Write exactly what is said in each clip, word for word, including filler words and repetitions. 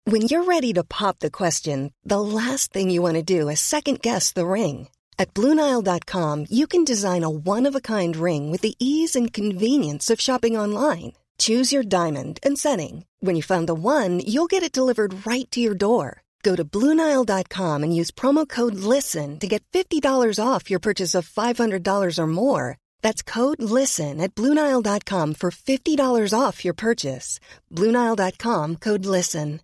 When you're ready to pop the question, the last thing you want to do is second-guess the ring. At Blue Nile dot com, you can design a one-of-a-kind ring with the ease and convenience of shopping online. Choose your diamond and setting. When you find the one, you'll get it delivered right to your door. Go to Blue Nile dot com and use promo code LISTEN to get fifty dollars off your purchase of five hundred dollars or more. That's code LISTEN at Blue Nile dot com for fifty dollars off your purchase. Blue Nile dot com, code LISTEN.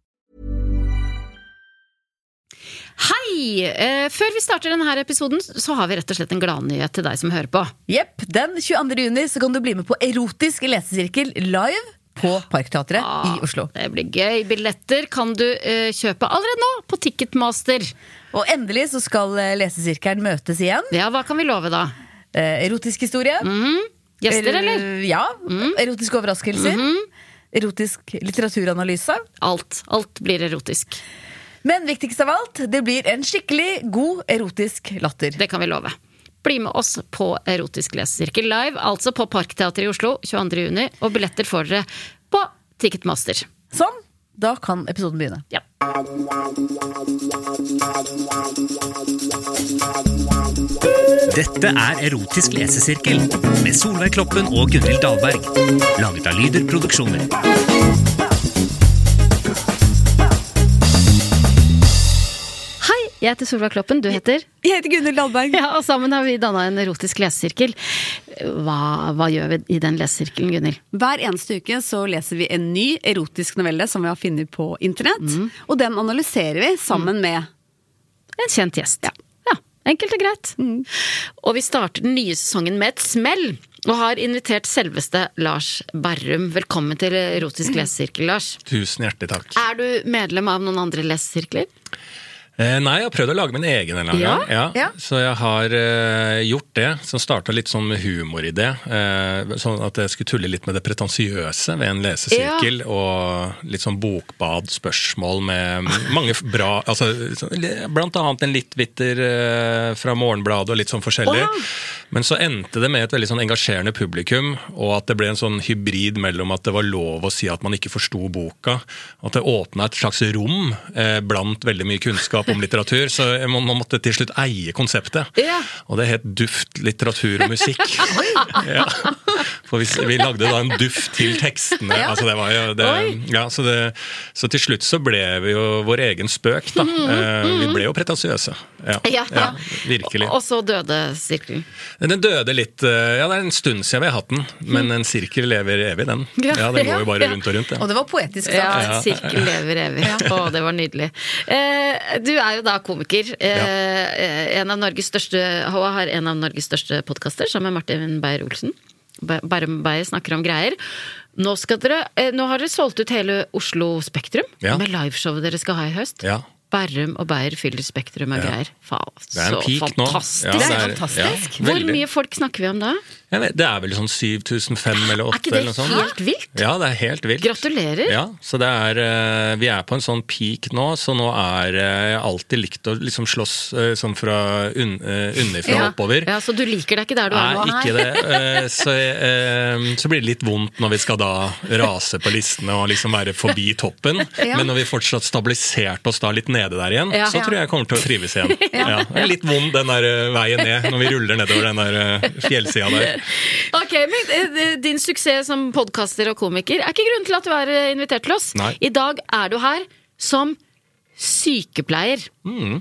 Hei! Eh, før vi starter denne episoden så har vi rett og slett en gladnyhet til deg som hører på. Jepp, den tjueandre juni så kan du bli med på erotisk lesesirkel live på Parkteatret ah, i Oslo. Det blir gøy. Billetter kan du eh, kjøpe allerede nå på Ticketmaster. Og endelig så skal lesesirkelen møtes igjen. Ja, hva kan vi love da? Eh, erotisk historie. Mm. Gjester, eller? Ja, mm. Erotiske overraskelser. Mm-hmm. Erotisk litteraturanalyse. Alt, alt blir erotisk. Men viktigst av alt, det blir en skikkelig god erotisk latter. Det kan vi love. Bli med oss på erotisk lesesirkel live, altså på Parkteatret i Oslo tjueandre juni, og billetter får dere på Ticketmaster. Sånn, da kan episoden begynne. Ja. Dette er Erotisk lesesirkel med Solveig Kloppen og Gunhild Dahlberg, laget av Lyder Produksjoner. Jeg heter Solveig Kloppen, du heter? Jeg heter Gunhild Dahlberg. Ja, og sammen har vi dannet en erotisk lesesirkel. Hva, hva gjør vi i den lesesirkelen, Gunhild? Hver eneste uke så leser vi en ny erotisk novelle som vi har funnet på internett, mm. og den analyserer vi sammen mm. med en kjent gjest. Ja, ja enkelt og greit. Mm. Og vi starter den nye sesongen med et smell, og har invitert selveste Lars Berrum. Velkommen til erotisk lesesirkel, Lars. Tusen hjertelig takk. Er du medlem av noen andre lesesirkler? Eh, nei, jeg har prøvd å lage min egen en eller annen ja, gang. Ja. Ja. Så jeg har eh, gjort det, som startet litt sånn med humor i det. Eh, sånn at jeg skulle tulle litt med det pretensiøse ved en lesesirkel, ja. Og litt sånn bokbad, spørsmål med mange bra, altså blant annet en litt vitter eh, fra Morgenbladet og litt sånn forskjellig. Oh. Men så endte det med et veldig sånn engasjerende publikum, og at det ble en sånn hybrid mellom at det var lov å si at man ikke forstod boka, at det åpnet et slags rom eh, blant veldig mye kunnskap om litteratur, så man måtte til slutt eie konseptet. Ja. Og det het duft, litteratur og musikk. Ja. For vi, vi lagde da en duft til tekstene. Ja. Altså det var jo det, ja, så, det, så til slutt så ble vi jo vår egen spøk, da. Mm-hmm. Vi ble jo pretensiøse. Ja, ja, ja. Virkelig. Og så døde sirkelen. Den døde litt, ja, det er en stund siden vi har hatt den, men en sirkel lever evig, den. Ja, den går jo bare rundt og rundt. Ja. Og det var poetisk. Ja, en sirkel lever evig. Å, det var nydelig. Eh, du er jo da komiker, eh, ja. en av Norges største, og har en av Norges største podcaster, sammen med Martin Beyer-Olsen. Berrum Beyer snakker om greier. Nå, skal dere, eh, nå har dere solgt ut hele Oslo Spektrum, ja. Med liveshowet dere skal ha i høst. Ja. Berrum og Beyer fyller Spektrum og ja. Greier. Faen, det er en peak nå. Fantastisk. Ja, det er, det er fantastisk. Ja, hvor mye folk snakker vi om da? Jeg vet, det er vel sånn syv tusen fem eller åtte. Er ikke det helt vilt? Ja, det er helt vilt. Gratulerer. Ja, så det er, vi er på en sånn peak nå, så nå er jeg alltid likt å liksom slåss sånn fra un, underfra ja. Oppover. Ja, så du liker deg ikke der du er nå? Nei, ikke det. Så, så blir det litt vondt når vi skal da rase på listene og liksom være forbi toppen, ja. Men når vi fortsatt stabilisert oss da litt nede der igjen, ja. Så tror jeg jeg kommer til å trives igjen. Ja. Ja. Det er litt vond den der veien ned, når vi ruller nedover den der fjellsida der. Ok, men din suksess som podcaster og komiker er ikke grunn til at du er invitert til oss. Nei. I dag er du her som sykepleier. Mm.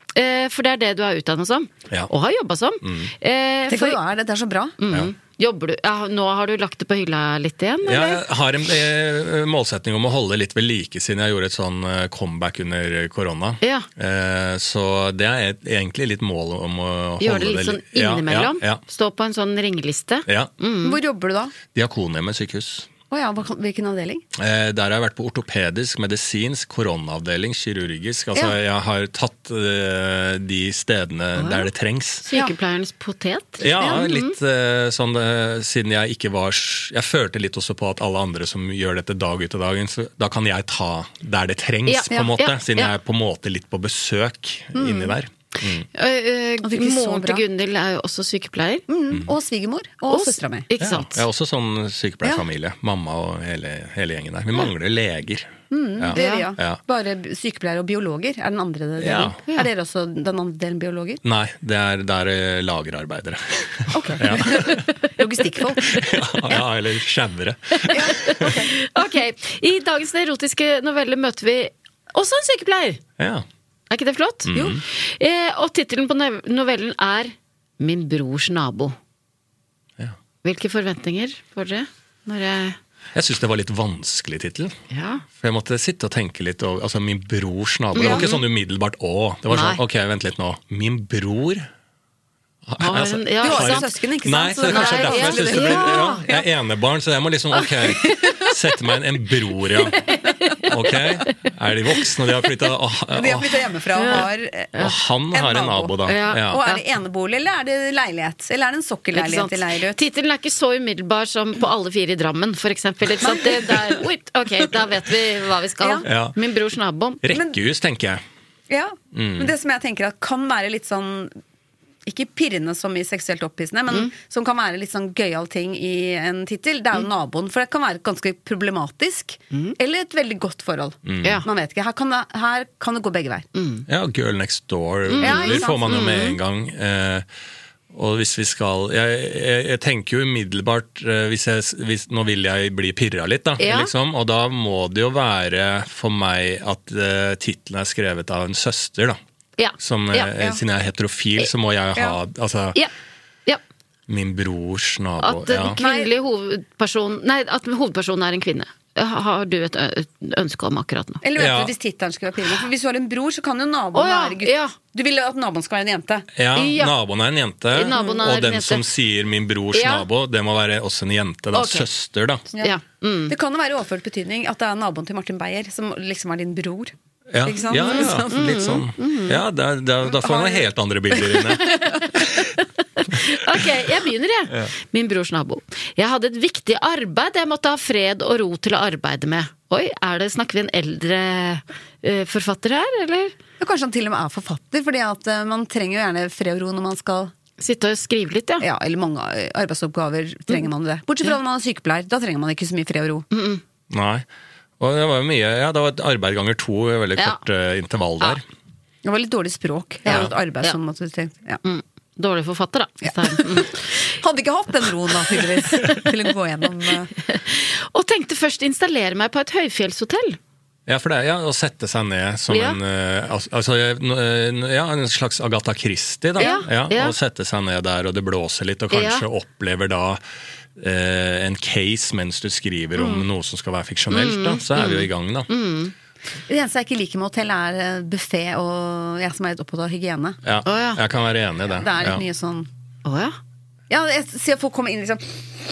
For det er det du er utdannet som, ja. Og har jobbet som. Mm. Tenk hva du er, det er så bra. Mm. Ja. Jobber du? Ja, nå har du lagt det på hylla litt igjen, eller? Ja, jeg har en eh, målsetning om å holde litt ved like siden jeg gjorde et sånn eh, comeback under korona. Ja. Eh, så det er et, egentlig litt mål om å Gjør holde det litt sånn innimellom? Ja, ja, ja. Stå på en sånn ringeliste? Ja. Mm. Hvor jobber du da? Diakonhjemmet sykehus. Oh ja, hvilken avdeling? Eh, der har jeg vært på ortopedisk, medisinsk, koronaavdeling, kirurgisk. Altså ja. Jeg har tatt eh, de stedene oh, ja. Der det trengs. Sykepleierens potet? Ja, litt eh, sånn eh, siden jeg ikke var... Jeg følte litt også på at alle andre som gjør dette dag ut av dagen, så da kan jeg ta der det trengs, ja, på en måte. Ja, siden ja. Jeg er på en måte litt på besøk mm. inni der. Mm. Uh, uh, Moren til Gunhild er jo også sykepleier. Mm. Mm. Og svigermor og, og søstera mi. Ikke sant? Ja, jeg er også sånn sykepleierfamilie. Ja. Mamma og hele, hele gjengen der. Vi mangler leger. Ja. Det gjør vi, ja. Ja. Bare sykepleiere og biologer er den andre delen. Ja. Er dere også den andre delen biologer? Nei, det er, det er lagerarbeidere. Ok. Ja. Logistikkfolk. ja, ja, eller skjævere. Ok, i dagens erotiske novelle møter vi også en sykepleier. Ja. Er ikke det flott? Mm. Jo. Eh, og titelen på nev- novellen er Min brors nabo. Ja. Hvilke forventninger får dere når jeg... Jeg synes det var litt vanskelig titel. Ja. For jeg måtte sitte og tenke litt over, altså min brors nabo. Det var ikke sånn umiddelbart, å, det var Nei. sånn, ok, vent litt nå. Min bror? Har en, ja, Du har ikke jo sant? søsken, ikke sant? Nei, så det er kanskje Nei, derfor jeg ja, synes det ble, ja, ja, jeg er enebarn, så jeg må liksom, ok, sette meg en, en bror, ja. Ok, er de voksne, de har flyttet, åh, De har åh, flyttet hjemmefra og har eh, og han En har en nabo. nabo da. Ja. Ja. Og er det enebolig, eller er det leilighet? Eller er det en Ikke sokkelleilighet sant? i Leirøt? Tittelen er ikke så umiddelbar som på alle fire i Drammen, for eksempel. Ikke sant? Det der, oi, ok, da vet vi hva vi skal. Ja. Min brors nabo. Rekkehus, tenker jeg. Ja, men det som jeg tenker at kan være litt sånn ikke pirrende som i seksuelt opphissende, men Mm. som kan være litt sånn gøyal ting i en tittel, det er jo naboen, for det kan være ganske problematisk, Mm. eller et veldig godt forhold. Ja. Man vet ikke, her kan det, her kan det gå begge veier. Ja, Girl Next Door, Ja, ikke det sant? får man jo med en gang. Eh, og hvis vi skal Jeg, jeg, jeg tenker jo umiddelbart eh, hvis jeg, hvis, Nå vil jeg bli pirra litt, da. Ja. Liksom, og da må det jo være for meg at eh, tittelen er skrevet av en søster, da. Ja. Som, Ja, eh, ja. Siden jeg er heterofil, så må jeg ha altså, Ja. Ja. min brors nabo. At den Ja. kvinnelige hovedpersonen Nei, at hovedpersonen er en kvinne. Har du et ø- et ønske om akkurat nå? Eller vet Ja. du, hvis tittelen skulle være pirrende, for hvis du har en bror, så kan jo naboen Å, ja, være gutt. ja. Du vil at naboen skal være en jente. Ja, Ja. naboen er en jente, Naboen er og en den jente. som sier 'min brors Ja. nabo', det må være også en jente. Da. Ok. Søster, da. Ja. Mm. Det kan jo være overført betydning at det er naboen til Martin Beyer som liksom er din bror. Ja, Ikke sant? ja, ja, litt sånn. Ja, da, da, da får man helt andre bilder inne. Ok, jeg begynner jeg. Min brors nabo. Jeg hadde et viktig arbeid jeg måtte ha fred og ro til å arbeide med. Oi, er det, snakker vi en eldre eh, forfatter her, eller? Og kanskje han til og med er forfatter, fordi at eh, man trenger jo gjerne fred og ro når man skal Sitte og skrive litt, ja. Ja, eller mange eh, arbeidsoppgaver trenger man det. Bortsett fra når man er sykepleier, da trenger man ikke så mye fred og ro. Nei. Og det var jo mye, ja, det var et arbeid ganger to, veldig Ja. kort eh, intervall der. Det var litt dårlig språk. Jeg Ja. hadde et arbeid Ja. som måtte tenkt, ja. Mm. Dårlig forfatter, da. Ja. Så, mm. Hadde ikke hatt den roen da, tydeligvis, til å gå gjennom eh. Og tenkte først installere meg på et høyfjellshotell. Ja, for det er ja, å sette seg ned som Ja. en eh, al- altså, eh, ja, en slags Agatha Christie, da. Ja, ja. Og sette seg ned der, og det blåser litt, og kanskje Ja. opplever da eh, en case mens du skriver om Mm. noe som skal være fiksjonelt, da. Så er vi jo i gang, da. Det eneste jeg ikke liker med hotell er buffet, og jeg som er litt opptatt av hygiene. Ja, Å, ja. jeg kan være enig i det. Det er litt ja. mye sånn Å ja. Ja, jeg ser folk komme inn liksom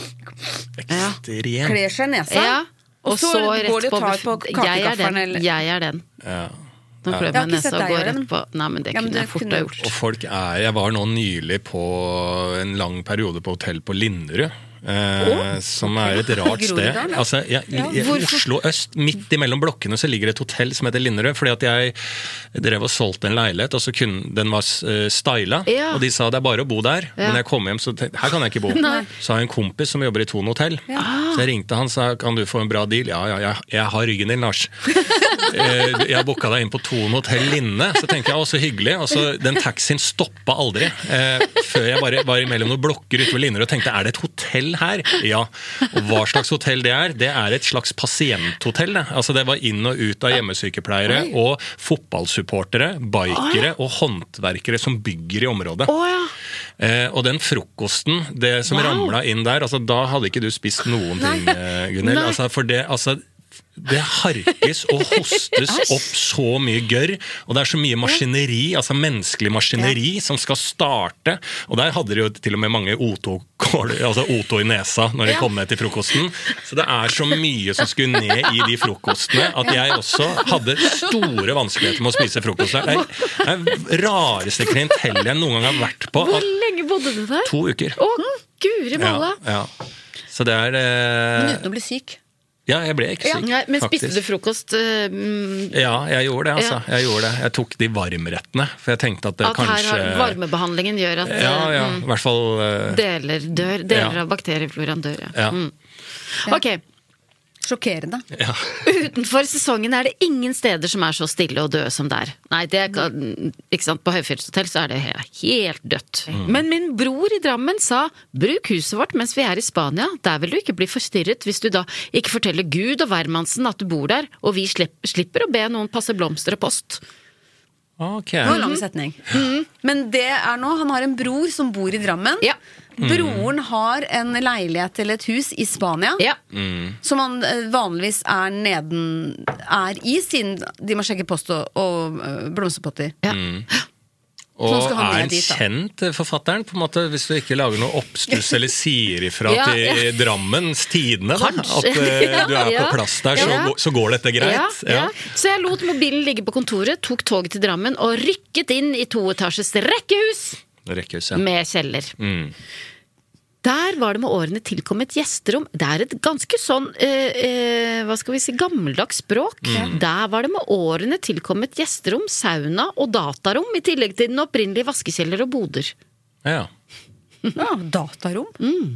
Ekstremt. kler seg i nesa. ja. Og så rett går de på, og tar på buff- Jeg er kakegaffelen den. eller Jeg er den. Ja. Nå Ja. klør Jeg har meg ikke nesa sett og deg går gjøre rett den. på. Nei, men det Ja, men kunne det jeg fort kunne ha du gjort. Og folk er Jeg var nå nylig på en lang periode på hotell på Linderud. Eh, som er et rart sted. Groruddalen, ja. Altså, jeg, i Oslo øst, midt imellom blokkene, så ligger det et hotell som heter Linderud. Fordi at jeg drev og solgte en leilighet, og så kunne den var uh, styla. Ja. Og de sa det er bare å bo der. Ja. Men jeg kom hjem, så tenkte her kan jeg ikke bo. Nei. Så har jeg en kompis som jobber i Thon hotell. Så jeg ringte han og sa kan du få en bra deal. Ja, ja, jeg, jeg har ryggen din, Lars. Eh, jeg booka deg inn på Thon hotell Linne. Så tenkte jeg, å så hyggelig. Og så den taxien stoppa aldri. Eh, før jeg bare var imellom noen blokker ute ved Linderud og tenkte er det et hotell her? Ja. Og hva slags hotell det er? Det er et slags pasienthotell. Det. Altså det var inn og ut av hjemmesykepleiere og fotballsupportere, bikere og håndverkere som bygger i området. Å ja. Eh, og den frokosten, det som Wow. ramla inn der, altså da hadde ikke du spist noen ting, eh, Gunnhild. Nei. Altså, for det, altså det harkes og hostes opp så mye gørr, og det er så mye maskineri, altså menneskelig maskineri, som skal starte. Og der hadde de jo til og med mange O to, altså O to i nesa når de Ja. kom ned til frokosten. Så det er så mye som skulle ned i de frokostene, at jeg også hadde store vanskeligheter med å spise frokost. Det er det rareste klientellet jeg noen gang har vært på. Hvor lenge bodde du der? To uker. Å, guri malla. Ja, ja. Så det er eh, Men uten å bli syk. Ja, jeg ble ikke syk, Nei, men spiste faktisk. du frokost uh, mm, Ja, jeg gjorde det, altså. Ja. Jeg gjorde det. Jeg tok de varmrettene, for jeg tenkte at det at kanskje her har varmebehandlingen gjør at Ja, ja, uh, i hvert fall eh, deler dør, deler Ja. av bakteriefloraen dør. Ja. Ja. Mm. Ok. Sjokkerende. Ja. Utenfor sesongen er det ingen steder som er så stille og døde som der. Nei, det kan, ikke sant, på Høyfjellshotell så er det helt dødt. Mm. Men min bror i Drammen sa, bruk huset vårt mens vi er i Spania, der vil du ikke bli forstyrret hvis du da ikke forteller Gud og hvermannsen at du bor der, og vi slipper, slipper å be noen passe blomster og post. Ok. Det var en lang setning. Mm. Men det er nå, han har en bror som bor i Drammen. Ja. Broren har en leilighet eller et hus i Spania, Ja. Mm. som han eh, vanligvis er neden er i, siden de må sjekke post og, og eh, blomsterpotter. Ja. Og Så skal han er ned en dit, da. kjent forfatteren, på en måte, hvis du ikke lager noe oppstuss eller sier ifra Ja, til ja. Drammens Tidende, da, Kanskje. at eh, du er Ja. på plass der, så, Ja. går- så går dette greit. Ja, ja. Så jeg lot mobilen ligge på kontoret, tok toget til Drammen og rykket inn i toetasjes rekkehus Rekkehuset. med kjeller. Mm. Der var det med årene tilkommet gjesterom. Det er et ganske sånn, eh, eh, hva skal vi si, gammeldags språk. Der var det med årene tilkommet gjesterom, sauna og datarom, i tillegg til den opprinnelige vaskekjeller og boder. Ja. Ja, datarom.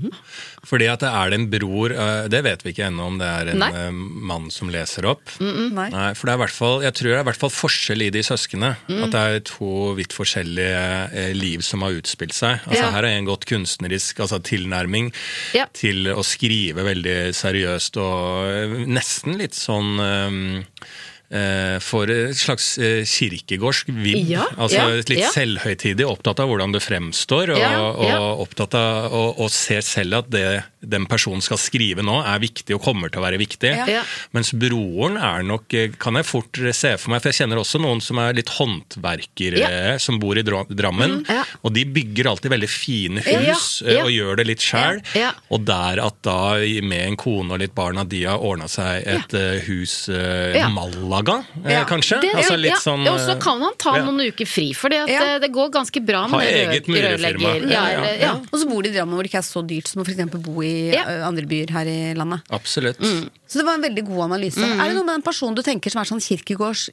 Fordi at det er det en bror, eh, det vet vi ikke ennå om det er en Nei. eh, mann som leser opp. Nei. Nei, for det er i hvert fall, jeg tror det er i hvert fall forskjell i de søskene. At det er to vidt forskjellige eh, liv som har utspilt seg. Altså Ja. Her er en godt kunstnerisk altså tilnærming Ja. til å skrive veldig seriøst og eh, nesten litt sånn eh, eh, for et slags eh, kirkegårdsk vibb. Ja, altså ja, litt ja. selvhøytidig, opptatt av hvordan det fremstår, og, Ja, ja. og opptatt av å og ser selv at det den personen skal skrive nå er viktig og kommer til å være viktig. Ja. Ja. Mens broren er nok, kan jeg fort se for meg, for jeg kjenner også noen som er litt håndverkere, Ja. som bor i Dra- Drammen, ja. og de bygger alltid veldig fine Ja, hus, ja. og gjør det litt selv. Ja, ja. Og der at da med en kone og litt barn at de har ordnet seg et eh, hus eh, Ja. Malaga, eh, Ja. kanskje? Det, altså ja, litt ja. sånn, Og så kan han ta ja. noen uker fri, for det, Ja. det går ganske bra med Ha eget rør- murerfirma. rørlegger. Ja, Ja, ja. eller- ja. Og så bor de i Drammen hvor det ikke er så dyrt som å for eksempel bo i Ja. ø, andre byer her i landet. Absolutt. Så det var en veldig god analyse. Er det noe med en person du tenker som er sånn kirkegårds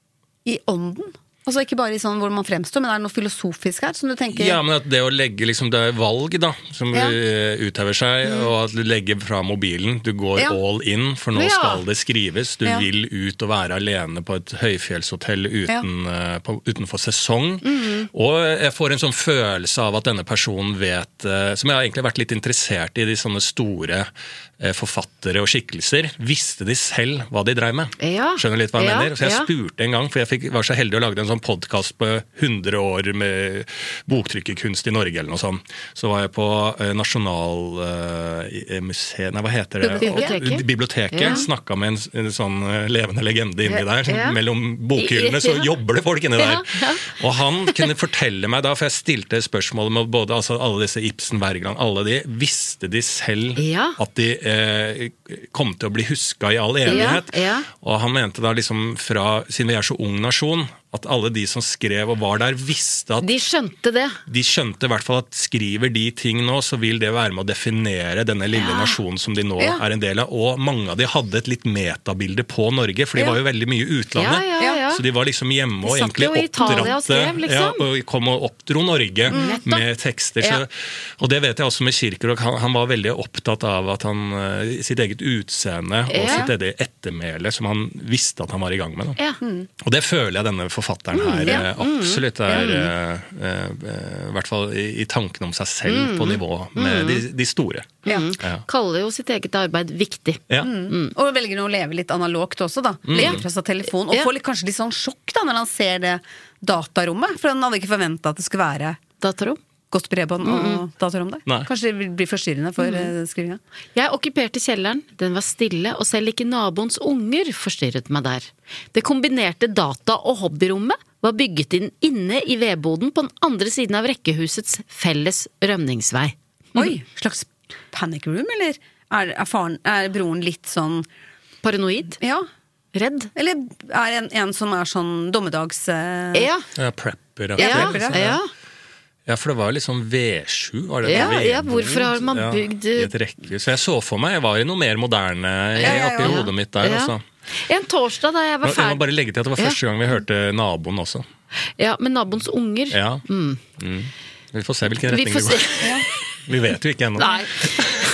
i ånden? Altså ikke bare i sånn hvor man fremstår, men er det noe filosofisk her som du tenker? Ja, men at det å legge liksom, det er valg da, som Ja. eh, uthever seg, og at du legger fra mobilen, du går Ja. all in, for nå Ja. skal det skrives, du Ja. vil ut og være alene på et høyfjellshotell uten, eh, på, utenfor sesong, og jeg får en sånn følelse av at denne personen vet, eh, som jeg har egentlig vært litt interessert i, de sånne store eh, forfattere og skikkelser, visste de selv hva de drev med? Ja. Skjønner litt hva jeg Ja, mener? Så jeg ja. spurte en gang, for jeg fikk, var så heldig å lage en sånn podcast på hundre år med boktrykkerkunst i Norge eller noe sånt. Så var jeg på eh, Nasjonalmuseet, nei hva heter det? Biblioteket. Og- Biblioteket. Ja. Snakket med en, en sånn eh, levende legende inni Ja, der. ja. Mellom bokhyllene så Ja. jobber det folk inni der. Ja, ja. Og han kunne fortelle meg da, for jeg stilte spørsmål med både altså, alle disse Ibsen, Wergeland, alle de, visste de selv Ja. at de eh, kom til å bli huska i all evighet? Ja, ja. Og han mente da liksom fra, siden vi er så ung nasjon, at alle de som skrev og var der, visste at De skjønte det. de skjønte i hvert fall at skriver de ting nå, så vil det være med å definere denne lille Ja. nasjonen som de nå Ja. er en del av. Og mange av de hadde et litt metabilde på Norge, for de Ja. var jo veldig mye i utlandet. Ja, ja, ja. Så de var liksom hjemme og De satt egentlig jo i Italia og skrev, oppdratte, liksom. ja, og kom og oppdro Norge med tekster. Så, Ja. Og det vet jeg også med Kirkegaard, han, han var veldig opptatt av at han, eh, sitt eget utseende og Ja. sitt eget ettermæle, som han visste at han var i gang med. Da. Ja. Og det føler jeg denne forfatteren her ja. eh, absolutt er eh, eh, i hvert fall i, i tanken om seg selv på nivå med de, de store. Ja. Ja. Kaller jo sitt eget arbeid viktig. Ja. Og velger å leve litt analogt også, da. Legger fra seg telefon. Og Ja. får litt, kanskje litt sånn sjokk da når han ser det datarommet. For han hadde ikke forventa at det skulle være Datarom. godt bredbånd og datarom der. Nei. Kanskje det vil bli forstyrrende for mm. skrivinga. Jeg okkuperte kjelleren, den var stille, og selv ikke naboens unger forstyrret meg der. Det kombinerte data- og hobbyrommet var bygget inn inne i vedboden på den andre siden av rekkehusets felles rømningsvei. Oi, slags panic room, eller? Er, er, faren, er broren litt sånn Paranoid? Ja. Redd? Eller er en, en som er sånn dommedags... eh, Ja. Ja, prepper. Ja, Ja, prepper, ja. ja, for det var jo litt sånn V sju. Var det Ja, det? ja, Vedbod? hvorfor har man Ja, bygd- i et rekkehus. Så jeg så for meg, jeg var i noe mer moderne Ja, ja, oppi ja. hodet mitt der. Ja. Altså. En torsdag da jeg var Jeg må ferdig bare legge til at det var Ja. første gang vi hørte naboen også. Ja, med naboens unger. Ja. Mm. Vi får se hvilken Vi retning får det går. se. Vi vet jo ikke ennå. Nei.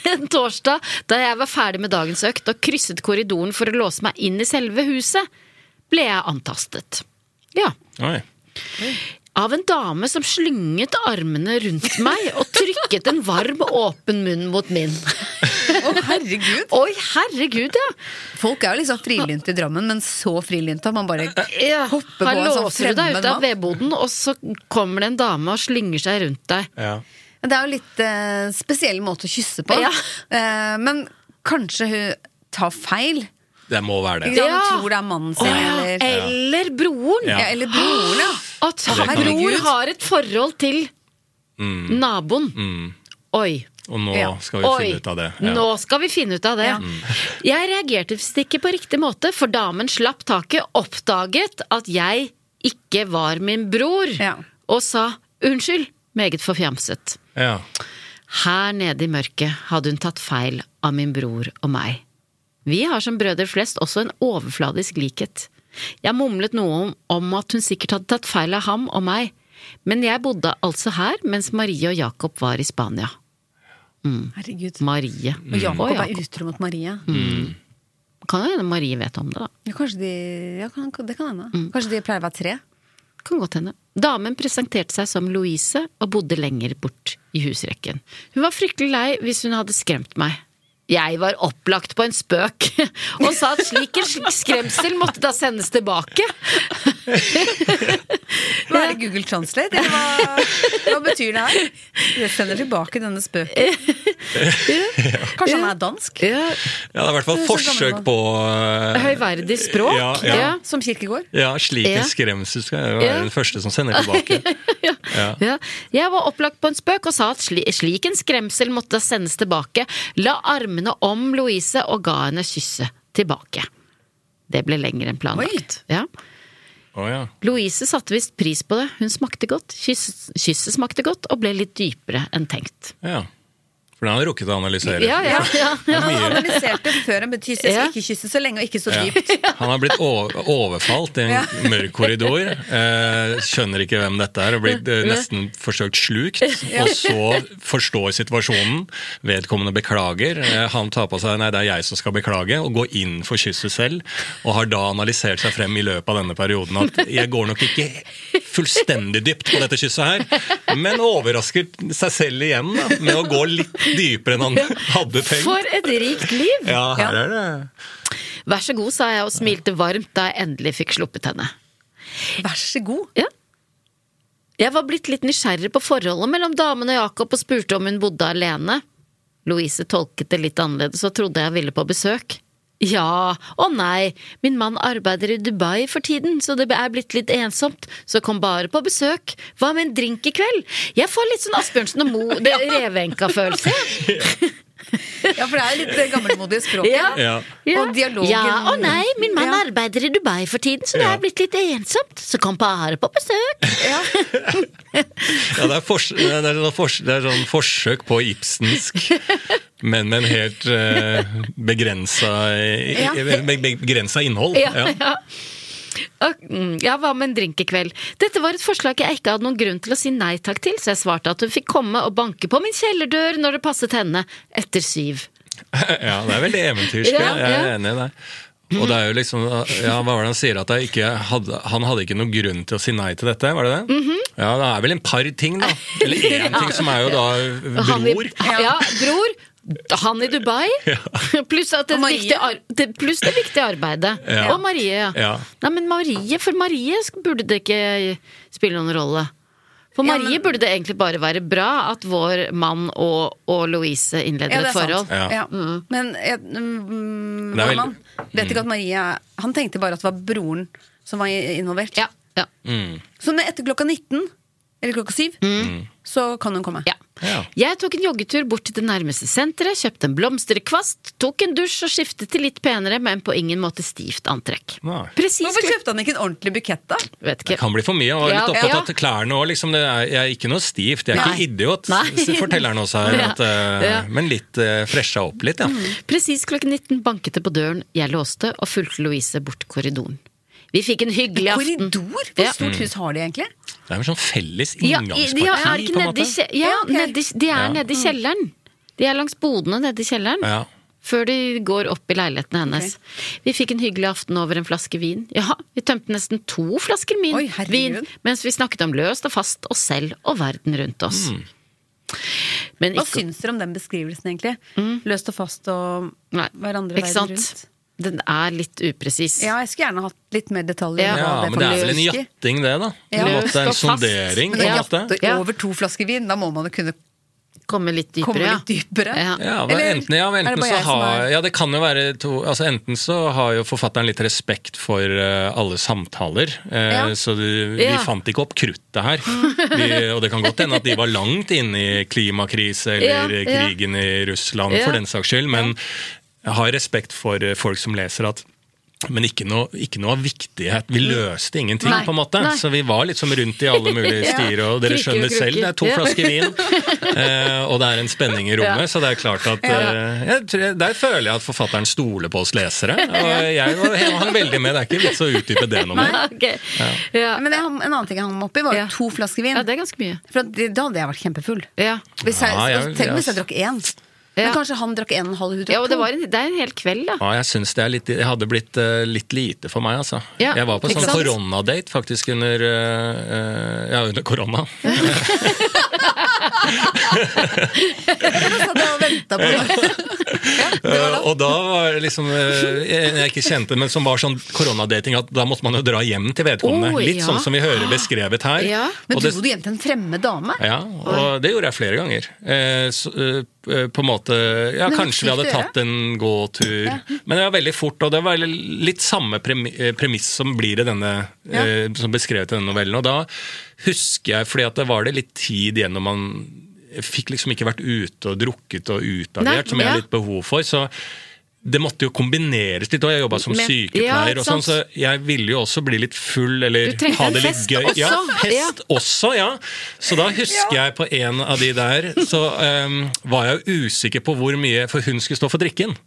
En torsdag, da jeg var ferdig med dagens økt og krysset korridoren for å låse meg inn i selve huset, ble jeg antastet. Ja. Oi. Av en dame som slynget armene rundt meg og trykket en varm og åpen munn mot min. Å, herregud. Oi, herregud, ja. Folk er jo liksom frilynt i Drammen, men så frilynt at man bare ja. hopper på Her en sånn låser du deg fremmed ut av mann. vedboden, og så kommer det en dame og slynger seg rundt deg. Ja. Det er jo litt eh, spesiell måte å kysse på. Ja. Eh, men kanskje hun tar feil. Det må være det. Ikke sant? Ja. Hun tror det er mannen sin, Åh, eller, eller broren. Ja. ja, eller broren, ja. At kan- bror har et forhold til Mm. naboen. Mm. Oi. Og nå Ja. skal vi Oi, finne ut av det. Ja. nå skal vi finne ut av det. Ja. Jeg reagerte visst ikke på riktig måte, for damen slapp taket, oppdaget at jeg ikke var min bror, Ja. og sa unnskyld, meget forfjamset. Ja. Her nede i mørket hadde hun tatt feil av min bror og meg. Vi har som brødre flest også en overfladisk likhet. Jeg mumlet noe om, om at hun sikkert hadde tatt feil av ham og meg, men jeg bodde altså her mens Marie og Jakob var i Spania. Herregud. Marie. Og Jakob Og er utro mot Marie. Kan jo hende Marie vet om det, da. Ja, kanskje de, ja, kan, det kan hende. Mm. Kanskje de pleier å være tre. Kan godt hende. Damen presenterte seg som Louise og bodde lenger bort i husrekken. Hun var fryktelig lei hvis hun hadde skremt meg. Jeg var opplagt på en spøk og sa at slik en skremsel måtte da sendes tilbake. Hva er det Google Translate? Eller hva, hva betyr det her? Jeg sender tilbake denne spøken. Kanskje han er dansk? Ja, Ja, det er i hvert fall Det er så forsøk gammel, på uh, høyverdig språk. Ja, ja. Ja. Som Kirkegård? Ja, slik Ja. en skremsel skal jeg jo være Ja. den første som sender tilbake. Ja. Ja. Ja. Jeg var opplagt på en spøk og sa at sli, slik en skremsel måtte sendes tilbake, la armene om Louise og ga henne kysse tilbake. Det ble lenger enn planlagt. Ja. Å ja. Louise satte visst pris på det. Hun smakte godt, kyss, kysset smakte godt og ble litt dypere enn tenkt. Ja. For den hadde rukket å analysere. Ja, ja, ja. Det er Han mye. analyserte før han begynte kysse, Ja. ikke kysse så lenge og ikke så Ja. dypt. Han har blitt over, overfalt i en Ja. mørk korridor. Eh, skjønner ikke hvem dette er, og blitt eh, nesten forsøkt slukt. Og så forstår situasjonen. Vedkommende beklager. Eh, han tar på seg nei, det er jeg som skal beklage, og går inn for kysset selv. Og har da analysert seg frem i løpet av denne perioden at jeg går nok ikke fullstendig dypt på dette kysset her, men overrasker seg selv igjen da, med å gå litt dypere enn han hadde tenkt. For et rikt liv! Ja, her er det. Vær så god, sa jeg og smilte varmt da jeg endelig fikk sluppet henne. Vær så god. Ja. Jeg var blitt litt nysgjerrig på forholdet mellom damen og Jakob og spurte om hun bodde alene. Louise tolket det litt annerledes og trodde jeg ville på besøk. Ja, å nei, min mann arbeider i Dubai for tiden, så det er blitt litt ensomt, så kom bare på besøk. Hva med en drink i kveld? Jeg får litt sånn Asbjørnsen og Mo, det Revenka-følelse. Ja, for det er litt det gammelmodige språket. Ja. Ja. Ja. Og dialogen. Ja, å nei, min mann Ja. arbeider i Dubai for tiden, så det Ja. er blitt litt ensomt, så kom bare på besøk. Ja. Ja, det er, fors det er, sånn, fors det er sånn forsøk på ibsensk, men med en helt uh, begrensa, Ja. be begrensa innhold. Ja, Ja. ja. Og, mm, ja, hva med en drink i kveld? Dette var et forslag jeg ikke hadde noen grunn til å si nei takk til, så jeg svarte at hun fikk komme og banke på min kjellerdør når det passet henne etter syv. Ja, det er veldig eventyrsk. Ja, Ja, jeg er ja. enig i det. Og det er jo liksom, ja, hva var det han sier? At jeg ikke hadde, han hadde ikke noen grunn til å si nei til dette, var det det? Mhm. Ja, det er vel en par ting da. Eller én ting som er jo da Han i- bror. Ja, bror. Han i Dubai. Pluss, at det Og Marie. viktige ar det, pluss det viktige arbeidet. Ja. Og Marie, ja. Ja. Nei, men Marie, for Marie burde det ikke spille noen rolle. For Ja, Marie men- burde det egentlig bare være bra at vår mann og, og Louise innleder Ja, det er et forhold. sant. Ja. Ja. Men jeg, mm, Det er vår vel- mann vet ikke at Maria. Han tenkte bare at det var broren som var involvert. Ja, ja, Mm. Så når etter klokka nitten, eller klokka syv, så kan hun komme. ja. Ja. Jeg tok en joggetur bort til det nærmeste senteret, kjøpte en blomsterkvast, tok en dusj og skiftet til litt penere, men på ingen måte stivt antrekk. Nei. Precis, Hvorfor kjøpte han ikke en ordentlig bukett, da? vet Det ikke. kan bli for mye, og Ja, litt opptatt ja. av klærne også, liksom, det er, jeg er ikke noe stivt, jeg er Nei. ikke idiot, Nei. så forteller han også her, Ja. at, eh, Ja. men litt uh, fresha opp litt, ja. Precis klokken nitten banket det på døren, jeg låste og fulgte Louise bort korridoren. Vi fikk en hyggelig aften. Korridor? Hvor Ja. stort hus har de egentlig? Det er vel sånn felles Ja, inngangsparti, de, har, er ikke på en nedi, måte. kje- ja, Ja, ok. nedi, de er Ja. nede i kjelleren. De er langs bodene nede i kjelleren. Ja. Før de går opp i leilighetene hennes. Okay. Vi fikk en hyggelig aften over en flaske vin. Ja, vi tømte nesten to flasker min Oi, vin, mens vi snakket om løst og fast oss selv og verden rundt oss. Mm. Men Hva ikke... syns dere om den beskrivelsen egentlig? Mm. Løst og fast og Nei, hverandre verden rundt? Den er litt upresis. Ja, jeg skulle gjerne hatt litt mer detaljer. Ja, ja men det er vel en jatting det da. Ja. Løst det er en og sondering. Men å på en måte. jatte over to flasker vin, da må man jo kunne Komme litt dypere, komme litt dypere. Ja. Ja, men Eller enten, ja, men er det enten bare så jeg som har er- Ja, det kan jo være to altså Enten så har jo forfatteren litt respekt for uh, alle samtaler, uh, Ja. så du, Ja. vi fant ikke opp kruttet her. De, og det kan godt hende at de var langt inne i klimakrise eller Ja, ja. krigen i Russland Ja. for den saks skyld, men jeg har respekt for uh, folk som leser at men ikke noe, ikke noe av viktighet. Vi løste ingenting, Nei, på en måte. nei. Så vi var litt som rundt i alle mulige stier, og dere Kriker og skjønner selv, det er to krukker. flasker vin, eh, og det er en spenning i rommet, Ja. så det er klart at eh, jeg, tror- der føler jeg at forfatteren stoler på oss lesere, og jeg var- jeg hang veldig med, det er ikke vits å utdype det noe mer. Ok. Ja. Men det, en annen ting jeg hang meg opp i, var Ja. to flasker vin. Ja, det er ganske mye. For at, det- da hadde jeg vært kjempefull. Ja, Hvis jeg, Ja, jeg- tenk hvis jeg- jeg drakk én. Ja. Men kanskje han drakk en og en halv, hun drakk ja og det, to. var en, det er en hel kveld, da. Ja, jeg synes det er litt, jeg hadde blitt eh, litt lite for meg, altså. Ja, jeg var på ikke sånn sant? koronadate faktisk under, eh, eh, ja, under korona. Jeg satt og ventet på det. Uh, og da var det liksom uh, jeg ikke kjente, men som var sånn koronadating, at da måtte man jo dra hjem til vedkommende. Oh, Litt ja. sånn som vi hører beskrevet her. Ja. Men Og det, dro du hjem til en fremmed dame? ja, og det gjorde jeg flere ganger. Eh, så, uh, på en måte, ja, Men kanskje vi hadde fikk du tatt en gåtur. Men det var veldig fort, og det var litt samme premi- eh, premiss som blir i denne, eh, som beskrevet i denne novellen. Og da husker jeg, fordi at det var det litt tid igjen når man fikk liksom ikke vært ute og drukket og utagert, Nei, som jeg ja. har litt behov for, så det måtte jo kombineres litt, og jeg jobbet som Men- sykepleier, ja, og sånn, sant. så jeg ville jo også bli litt full, eller Du trengte ha en det litt fest gøy. også. Ja, fest Ja. også, ja. Så da husker jeg på en av de der, så um, var jeg jo usikker på hvor mye, for hun skulle stå for drikken.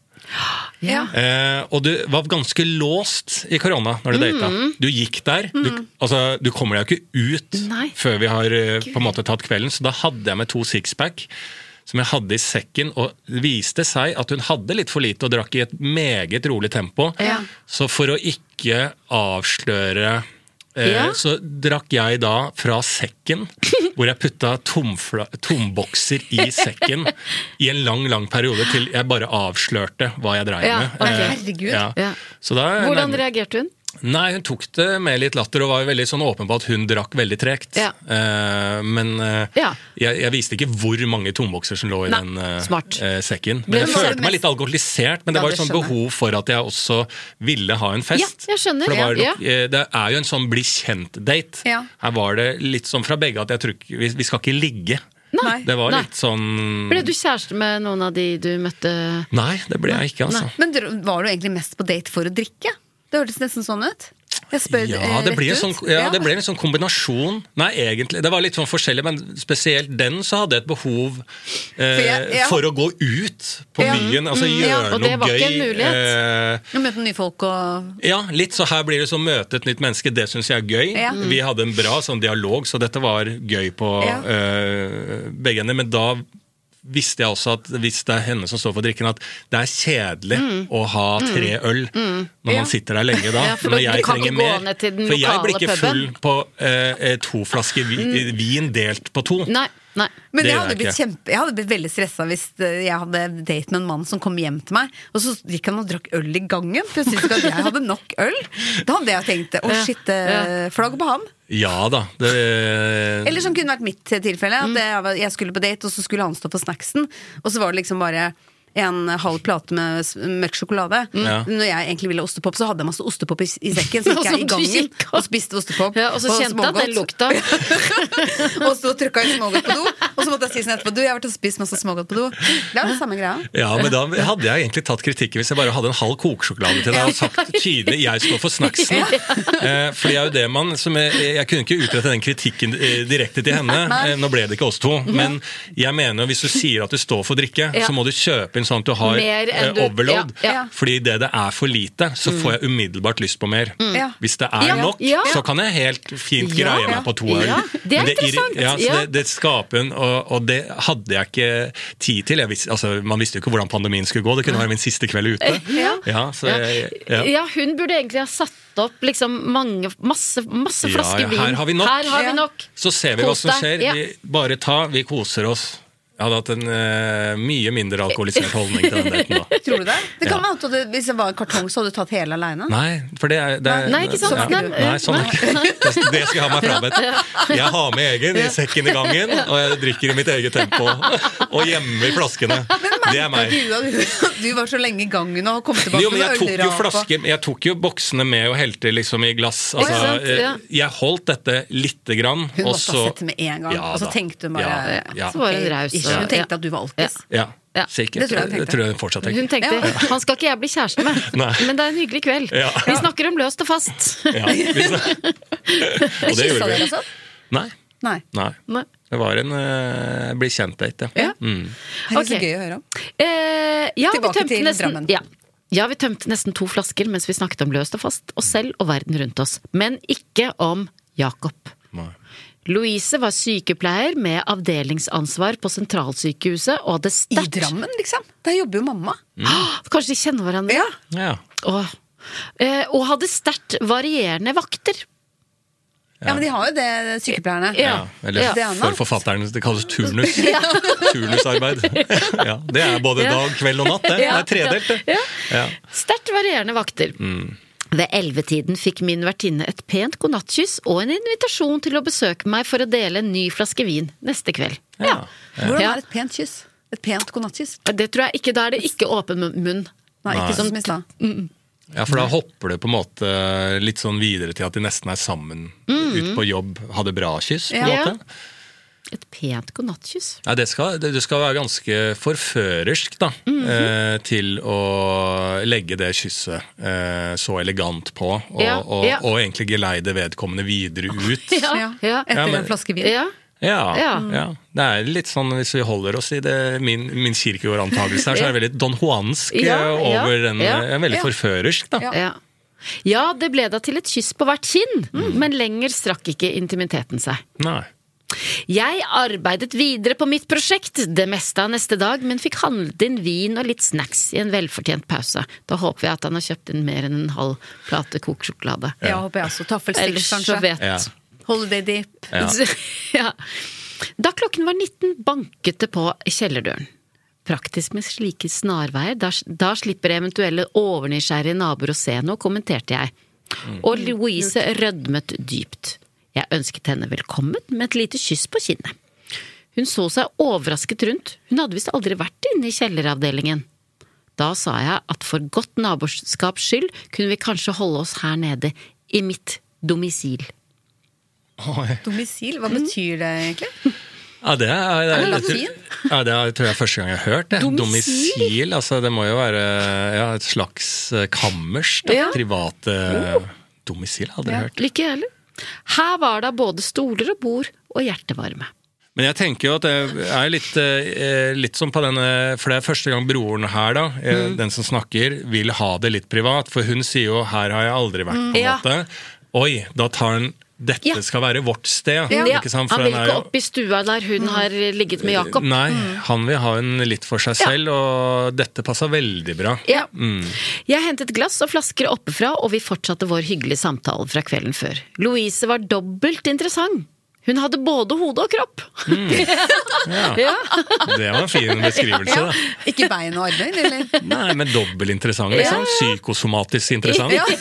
Ja. Eh, og du var ganske låst i korona når du data. Du gikk der, du, altså, du kommer deg jo ikke ut Nei. før vi har eh, på en måte tatt kvelden, så da hadde jeg med to sixpack som jeg hadde i sekken, og det viste seg at hun hadde litt for lite og drakk i et meget rolig tempo. Ja. Så for å ikke avsløre eh, Ja. så drakk jeg da fra sekken, hvor jeg putta tomfla, tombokser i sekken i en lang, lang periode til jeg bare avslørte hva jeg dreiv Ja, med. ok. Eh, Herregud. ja. Ja. Så da, Hvordan nei, reagerte hun? nei, hun tok det med litt latter og var jo veldig sånn åpen på at hun drakk veldig tregt. Ja. Eh, men eh, Ja. jeg, jeg visste ikke hvor mange tombokser som lå i Nei, den eh, smart. eh, sekken. Ble Men jeg det- følte meg litt alkoholisert, men det Ja, var det et sånt skjønner jeg. behov for at jeg også ville ha en fest. Ja, jeg skjønner, For det, var ja, nok, eh, det er jo en sånn bli kjent-date. Ja. Her var det litt sånn fra begge at jeg tror ikke, vi, vi skal ikke ligge. Nei. Det var Nei. litt sånn Ble du kjæreste med noen av de du møtte? Nei, det ble jeg ikke, altså. Men dro- var du egentlig mest på date for å drikke? Det hørtes nesten sånn ut. Jeg spør Ja, eh, det rett ble, en ut. sånn, ja, det ble en sånn kombinasjon. Nei, egentlig, det var litt sånn forskjellig, men spesielt den så hadde jeg et behov eh, For jeg- jeg- for å gå ut på Ja. byen, altså Mm, gjøre ja, og det noe var gøy. ikke en mulighet. eh, Å møte nye folk og ja, litt så her blir det som møte et nytt menneske, det synes jeg er gøy. Ja. Vi hadde en bra sånn dialog, så dette var gøy på Ja. eh, begge ender, men da visste jeg også at hvis det er henne som står for drikken, at det er kjedelig å ha tre øl når Ja. man sitter der lenge da. Ja, for når du jeg kan trenger ikke gå mer. ned til den For jeg blir lokale ikke full puben. på eh, to flasker vi, vin delt på to. Nei. nei. Men Det jeg gjør hadde, jeg blitt ikke. kjempe, jeg hadde blitt veldig stressa hvis eh, jeg hadde date med en mann som kom hjem til meg, og så gikk han og drakk øl i gangen. For jeg syntes ikke at jeg hadde nok øl. Da hadde jeg tenkt å Ja. shit, eh, flagg på ham. Ja da. Det, Eller som kunne vært mitt tilfelle. At jeg, var- jeg skulle på date, og så skulle han stå for snacksen. Og så var det liksom bare en halv plate med s- mørk sjokolade. Ja. Når jeg egentlig ville ha ostepop, så hadde jeg masse ostepop i, i sekken. Så gikk jeg i Og så du gangen gikk og- og spiste ostepop. Ja, og så kjente jeg at den smågodt. lukta. Og så trykka jeg smågodt på do. Og så måtte jeg si sånn etterpå: du, jeg har vært og spist masse smågodt på do. Det er det samme greia. Ja, men da hadde jeg egentlig tatt kritikken hvis jeg bare hadde en halv kokesjokolade til deg og sagt tydelig 'jeg står for snacksen'. Eh, for det er jo det man som jeg, jeg kunne ikke utrette den kritikken eh, direkte til henne. Eh, nå ble det ikke oss to. Men jeg mener hvis du sier at du står for drikke, Ja. så må du kjøpe inn sånn at du har Mer enn eh, du- overload. ja, ja. Fordi det det er for lite, så får jeg umiddelbart lyst på mer. Ja. Hvis det er Ja, nok, ja. så kan jeg helt fint Ja, greie ja. meg på to øl. Ja, det er Men irri- interessant. Ja, så Ja. det, det skaper en, og, og det hadde jeg ikke tid til. Jeg visste, altså, man visste jo ikke hvordan pandemien skulle gå, det kunne være min siste kveld ute. Ja. så jeg, ja. Ja, hun burde egentlig ha satt opp liksom mange, masse, masse Ja, flasker ja, vin. her har vi nok. Her har Ja. vi nok. Så ser vi hva Kos som deg, skjer. ja. Vi bare ta, vi koser oss. Jeg hadde hatt en eh, mye mindre alkoholisert holdning til den daten da. Tror du det? Det kan Ja. være at du, hvis det var en kartong, så hadde du tatt hele alene. Nei, for det er, det er Nei, ikke sant? Ja. Nei, Nei, sånn er ikke det. Det skal jeg ha meg frabedt. Jeg har med egen i sekken i gangen, og jeg drikker i mitt eget tempo. Og gjemmer flaskene. Det er meg. Du, du var så lenge i gangen og kom tilbake Jo, men jeg med tok jo ølrap og- flasker Jeg tok jo boksene med og helte liksom i glass. Altså, Ikke sant? Ja. eh, jeg holdt dette lite grann. Hun og måtte så- ha sett det med en gang, Ja og så da. tenkte hun bare Ja, ja. Så var hun raus, Ikke, og- Hun tenkte ja. at du var alkis. Ja, Ja. sikkert. Det tror jeg hun tenkte. Det tror jeg fortsatt Hun tenker. tenkte, han skal ikke jeg bli kjæreste med, Nei. men det er en hyggelig kveld. Ja. Vi snakker om løst og fast. Ja, hvis- og det Kyssa gjorde dere vi. også? Nei. Nei. Nei. Nei. Det var en uh, bli kjent-date, ja. Ja. Mm. Det er Ok. så gøy å høre om. Eh, ja, Tilbake vi tømte til nesten, Drammen. ja. ja, vi tømte nesten to flasker mens vi snakket om løst og fast, oss selv og verden rundt oss. Men ikke om Jakob. Nei. Louise var sykepleier med avdelingsansvar på sentralsykehuset og hadde I sterkt Drammen, liksom. Der jobber jo mamma. Ah, Kanskje de kjenner hverandre? Ja. Ja. Åh. Eh, og hadde sterkt varierende vakter. Ja, men de har jo det, sykepleierne. Ja, eller Ja. Det er noe. for forfatteren, det kalles turnus. Turnusarbeid. Ja, det er både Ja. dag, kveld og natt, det. Det Ja. er tredelt, det. Ja. Ja. Sterkt varierende vakter. Ved ellevetiden fikk min vertinne et pent godnattkyss og en invitasjon til å besøke meg for å dele en ny flaske vin neste kveld. Ja. Hvordan Ja. er et pent kyss? Et pent godnattkyss? Det tror jeg ikke, da er det ikke åpen munn. Nei, ikke sånn som i stad. Ja, for da hopper det på en måte litt sånn videre til at de nesten er sammen ut på jobb, hadde bra kyss, på en Ja. måte. Et pent godnattkyss. Ja, det skal, det, det skal være ganske forførersk da, eh, til å legge det kysset eh, så elegant på, og, Ja, og, ja. og egentlig geleide vedkommende videre ut. Ja, ja. Etter Ja, men- en flaske vin. Ja. Ja, Ja. ja. Det er litt sånn, hvis vi holder oss i det, min, min Kierkegaard-antagelse her, så er det veldig Don Juansk Ja, eh, ja, over den, ja, eh, veldig ja. forførersk da. Ja. Ja. ja, det ble da til et kyss på hvert kinn, men lenger strakk ikke intimiteten seg. Nei. Jeg arbeidet videre på mitt prosjekt det meste av neste dag, men fikk handlet inn vin og litt snacks i en velfortjent pause. Da håper jeg at han har kjøpt inn mer enn en halv plate kokt sjokolade. Ja, håper jeg også. Taffelsticks, Ellers så kanskje. vet Ja. Holiday dip. Ja. ja. Da klokken var nitten banket det på kjellerdøren. Praktisk med slike snarveier, da, da slipper eventuelle overnysgjerrige naboer å se noe, kommenterte jeg. Og Louise rødmet dypt. Jeg ønsket henne velkommen med et lite kyss på kinnet. Hun så seg overrasket rundt, hun hadde visst aldri vært inne i kjelleravdelingen. Da sa jeg at for godt naboskaps skyld kunne vi kanskje holde oss her nede i mitt domisil. Oi. Domisil, hva betyr det egentlig? Ja, det er, det er, Er det jeg tror- latin? Ja, det er, tror jeg er første gang jeg har hørt det. Domisil? Domisil, altså det må jo være ja, et slags eh, kammers, da. Ja. Private domisil, hadde jeg hørt. Ikke heller. Her var det både stoler og bord og hjertevarme. Men jeg tenker jo at det er litt, eh, litt som på denne, for det er første gang broren her da, eh, Mm. den som snakker, vil ha det litt privat, for hun sier jo, her har jeg aldri vært på en Ja. måte. Oi, da tar han, dette Ja. skal være vårt sted, Ja, ikke sant? For han vil den er ikke jo- opp i stua der hun har ligget med Jakob. Nei, han vil ha en litt for seg Ja. selv, og dette passer veldig bra. Ja. Jeg hentet glass og flasker oppefra, og vi fortsatte vår hyggelige samtale fra kvelden før. Louise var dobbelt interessant. Hun hadde både hode og kropp. Ja, Ja. det var en fin beskrivelse da. Ikke bein og armer, eller? Nei, men dobbelt interessant, liksom. Psykosomatisk interessant. Ja.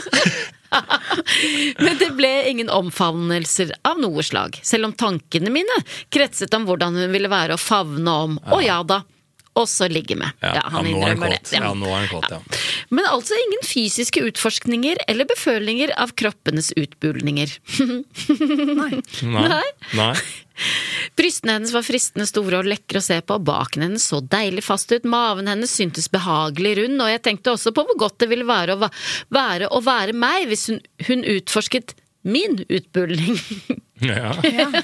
Men det ble ingen omfavnelser av noe slag, selv om tankene mine kretset om hvordan hun ville være å favne om, og ja da, også ligge med. Ja, Ja, han ja, nå er han innrømmer kåt. det. Ja, nå er han kåt, ja. Men altså ingen fysiske utforskninger eller befølinger av kroppenes utbulninger. Nei. Nei. Brystene hennes var fristende store og lekre å se på, og baken hennes så deilig fast ut, maven hennes syntes behagelig rund, og jeg tenkte også på hvor godt det ville være å va- være, å være meg hvis hun, hun utforsket min utbulning. Ja.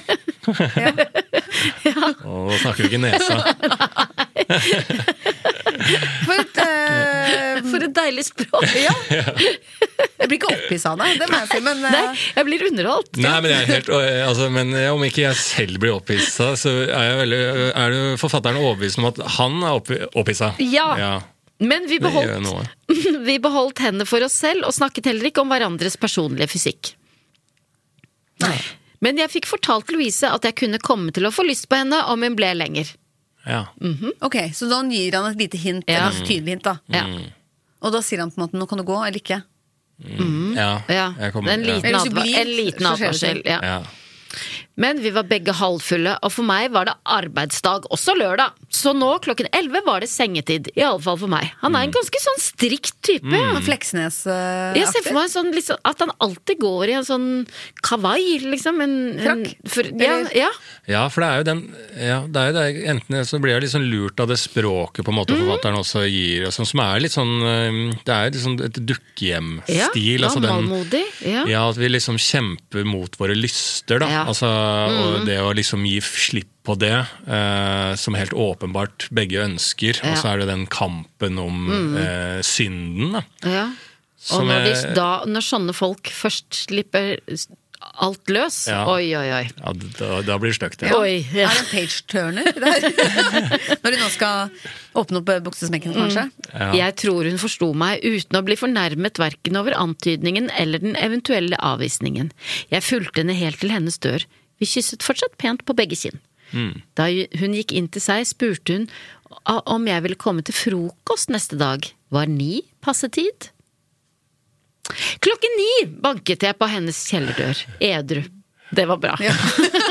Og nå snakker du ikke nesa. For et, uh, For et deilig språk. Ja. Jeg blir ikke opphisset av det, det må jeg si, men uh, Nei, jeg blir underholdt. Nei, men jeg er helt altså, men om ikke jeg selv blir opphissa, så er, jeg veldig, er det forfatteren overbevist om at han er opp, opphissa. Ja. ja. Men vi Det gjør beholdt, noe. vi beholdt henne for oss selv og snakket heller ikke om hverandres personlige fysikk. Nei. Men jeg fikk fortalt Louise at jeg kunne komme til å få lyst på henne om hun ble lenger. Ja. Mm. Ok, så da gir han et lite hint, Ja. et tydelig hint da. Ja. Og da sier han på en måte, nå kan du gå, eller ikke. Mm. ja. Ja. Jeg kommer, En liten, Eller hvis du adva- blir, en liten så skjer det advarsel. ting. Ja. Ja. Men vi var begge halvfulle, og for meg var det arbeidsdag, også lørdag. Så nå klokken elleve var det sengetid, i alle fall for meg. Han er en ganske sånn strikt type. Mm. Fleksnes-aktig. Jeg ser for meg sånn, liksom, at han alltid går i en sånn kawaii, liksom. En, en, Frakk? for, ja, Eller- ja. Ja, for det er jo den ja, det er jo det, enten så blir jeg litt sånn lurt av det språket på en måte forfatteren også gir, og sånn, som er litt sånn det er litt sånn et dukkehjem-stil. Ja, altså den- gammelmodig. Ja. Ja, at vi liksom kjemper mot våre lyster, da. Ja. Altså, og det å liksom gi slipp på det, eh, som helt åpenbart begge ønsker. Ja. Og så er det den kampen om eh, synden, da. Ja. Og Som når, de, jeg- da, når sånne folk først slipper alt løs, Ja. oi, oi, oi. Ja, da, da blir det stygt. Ja. Oi, ja. Er det en page-turner der? Når de nå skal åpne opp buksesmekken, kanskje? Ja. Jeg tror hun forsto meg uten å bli fornærmet hverken over antydningen eller den eventuelle avvisningen. Jeg fulgte henne helt til hennes dør. Vi kysset fortsatt pent på begge kinn. Mm. Da hun gikk inn til seg, spurte hun om jeg ville komme til frokost neste dag. Var ni passetid? Klokken ni banket jeg på hennes kjellerdør. Edru. Det var bra. Ja.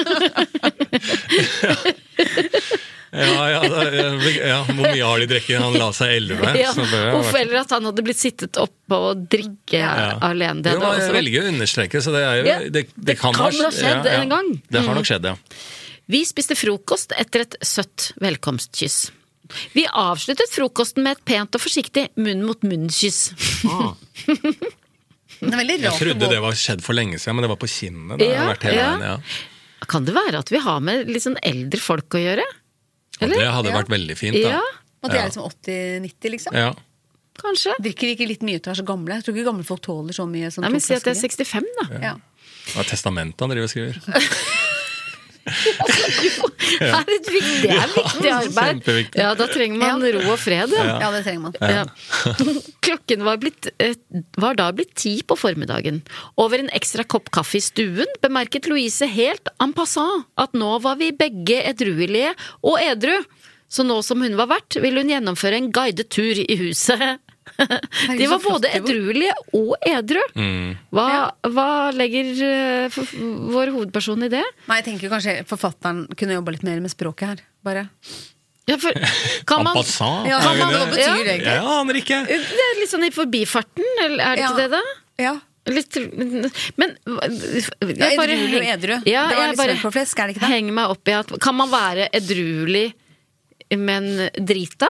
Ja, ja, da- ja, hvor mye har de drukket? Han la seg elleve. Ja, så bør jeg- Uff, eller at han hadde blitt sittet oppe og drikke Ja. alene. Det Jo, hadde men også jeg vært- velger å understreke, så det er jo Ja, det, det, det kan, kan ha skjedd ja, ja. en gang. Det har nok skjedd, ja. Vi spiste frokost etter et søtt velkomstkyss. Vi avsluttet frokosten med et pent og forsiktig munn-mot-munn-kyss. Det er veldig Jeg rart. trodde å det var skjedd for lenge siden, men det var på kinnet. Det har Ja, vært hele ja. veien, ja. Kan det være at vi har med litt sånn eldre folk å gjøre? Og Eller? det hadde Ja. vært veldig fint, da. Ja, At de Ja. er liksom åtti nitti, liksom. Ja. kanskje. Drikker ikke litt mye til å være så gamle? Jeg tror ikke gamle folk tåler så mye som Nei, to men Si at det er flasker. sekstifem, da. Ja. Det var testamentet han driver og skriver. Det er et viktig, det er viktig arbeid. kjempeviktig. Ja, da trenger man ro og fred, ja. ja, det trenger man. Ja. Klokken var, blitt, eh, var da blitt ti på formiddagen. Over en ekstra kopp kaffe i stuen bemerket Louise helt en passant at nå var vi begge edruelige og edru. Så nå som hun var vert, ville hun gjennomføre en guidet tur i huset. De var så flott både de var. edruelige og edru. Mm. Hva, hva legger eh, f- vår hovedperson i det? Nei, jeg tenker kanskje forfatteren kunne jobba litt mer med språket her. Bare. Ja, for, kan En man, passant? Ja, er hva det betyr det? det egentlig? Jeg aner ikke. det er litt sånn i forbifarten, eller er det Ja. ikke det da? Ja. Litt, men jeg Ja, bare edruelig og heng- edru. Ja, Det var jeg litt bare smør på flesk, er det ikke det? henger meg opp i at kan man være edruelig, men drita?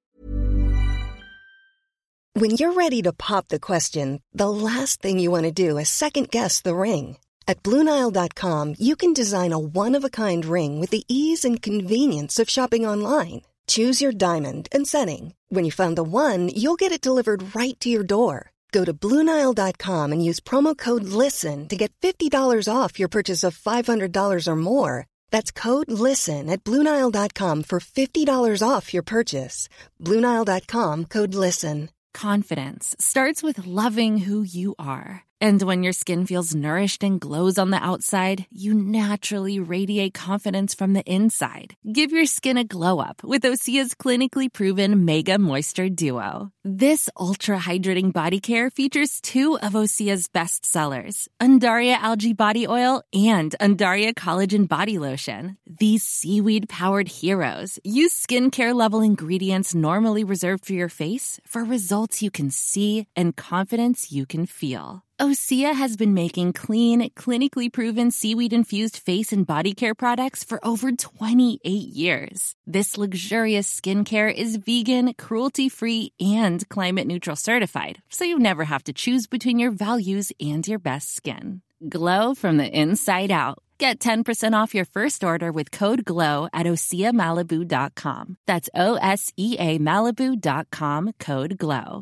When you're ready to pop the question, the last thing you want to do is second-guess the ring. At Blue Nile dot com, you can design a one-of-a-kind ring with the ease and convenience of shopping online. Choose your diamond and setting. When you find the one, you'll get it delivered right to your door. Go to Blue Nile dot com and use promo code LISTEN to get fifty dollars off your purchase of five hundred dollars or more. That's code LISTEN at Blue Nile dot com for fifty dollars off your purchase. Blue Nile dot com, code LISTEN. Confidence starts with loving who you are. And when your skin feels nourished and glows on the outside, you naturally radiate confidence from the inside. Give your skin a glow up with Osea's clinically proven Mega Moisture Duo. This ultra-hydrating body care features two of Osea's best sellers, Undaria Algae Body Oil and Undaria Collagen Body Lotion. These seaweed-powered heroes use skincare-level ingredients normally reserved for your face for results you can see and confidence you can feel. Osea has been making clean, clinically proven seaweed-infused face and body care products for over twenty-eight years. This luxurious skincare is vegan, cruelty-free, and climate-neutral certified, so you never have to choose between your values and your best skin. Glow from the inside out. Get ten percent off your first order with code GLOW at osea malibu dot com. That's O S E A Malibu dot com, code GLOW.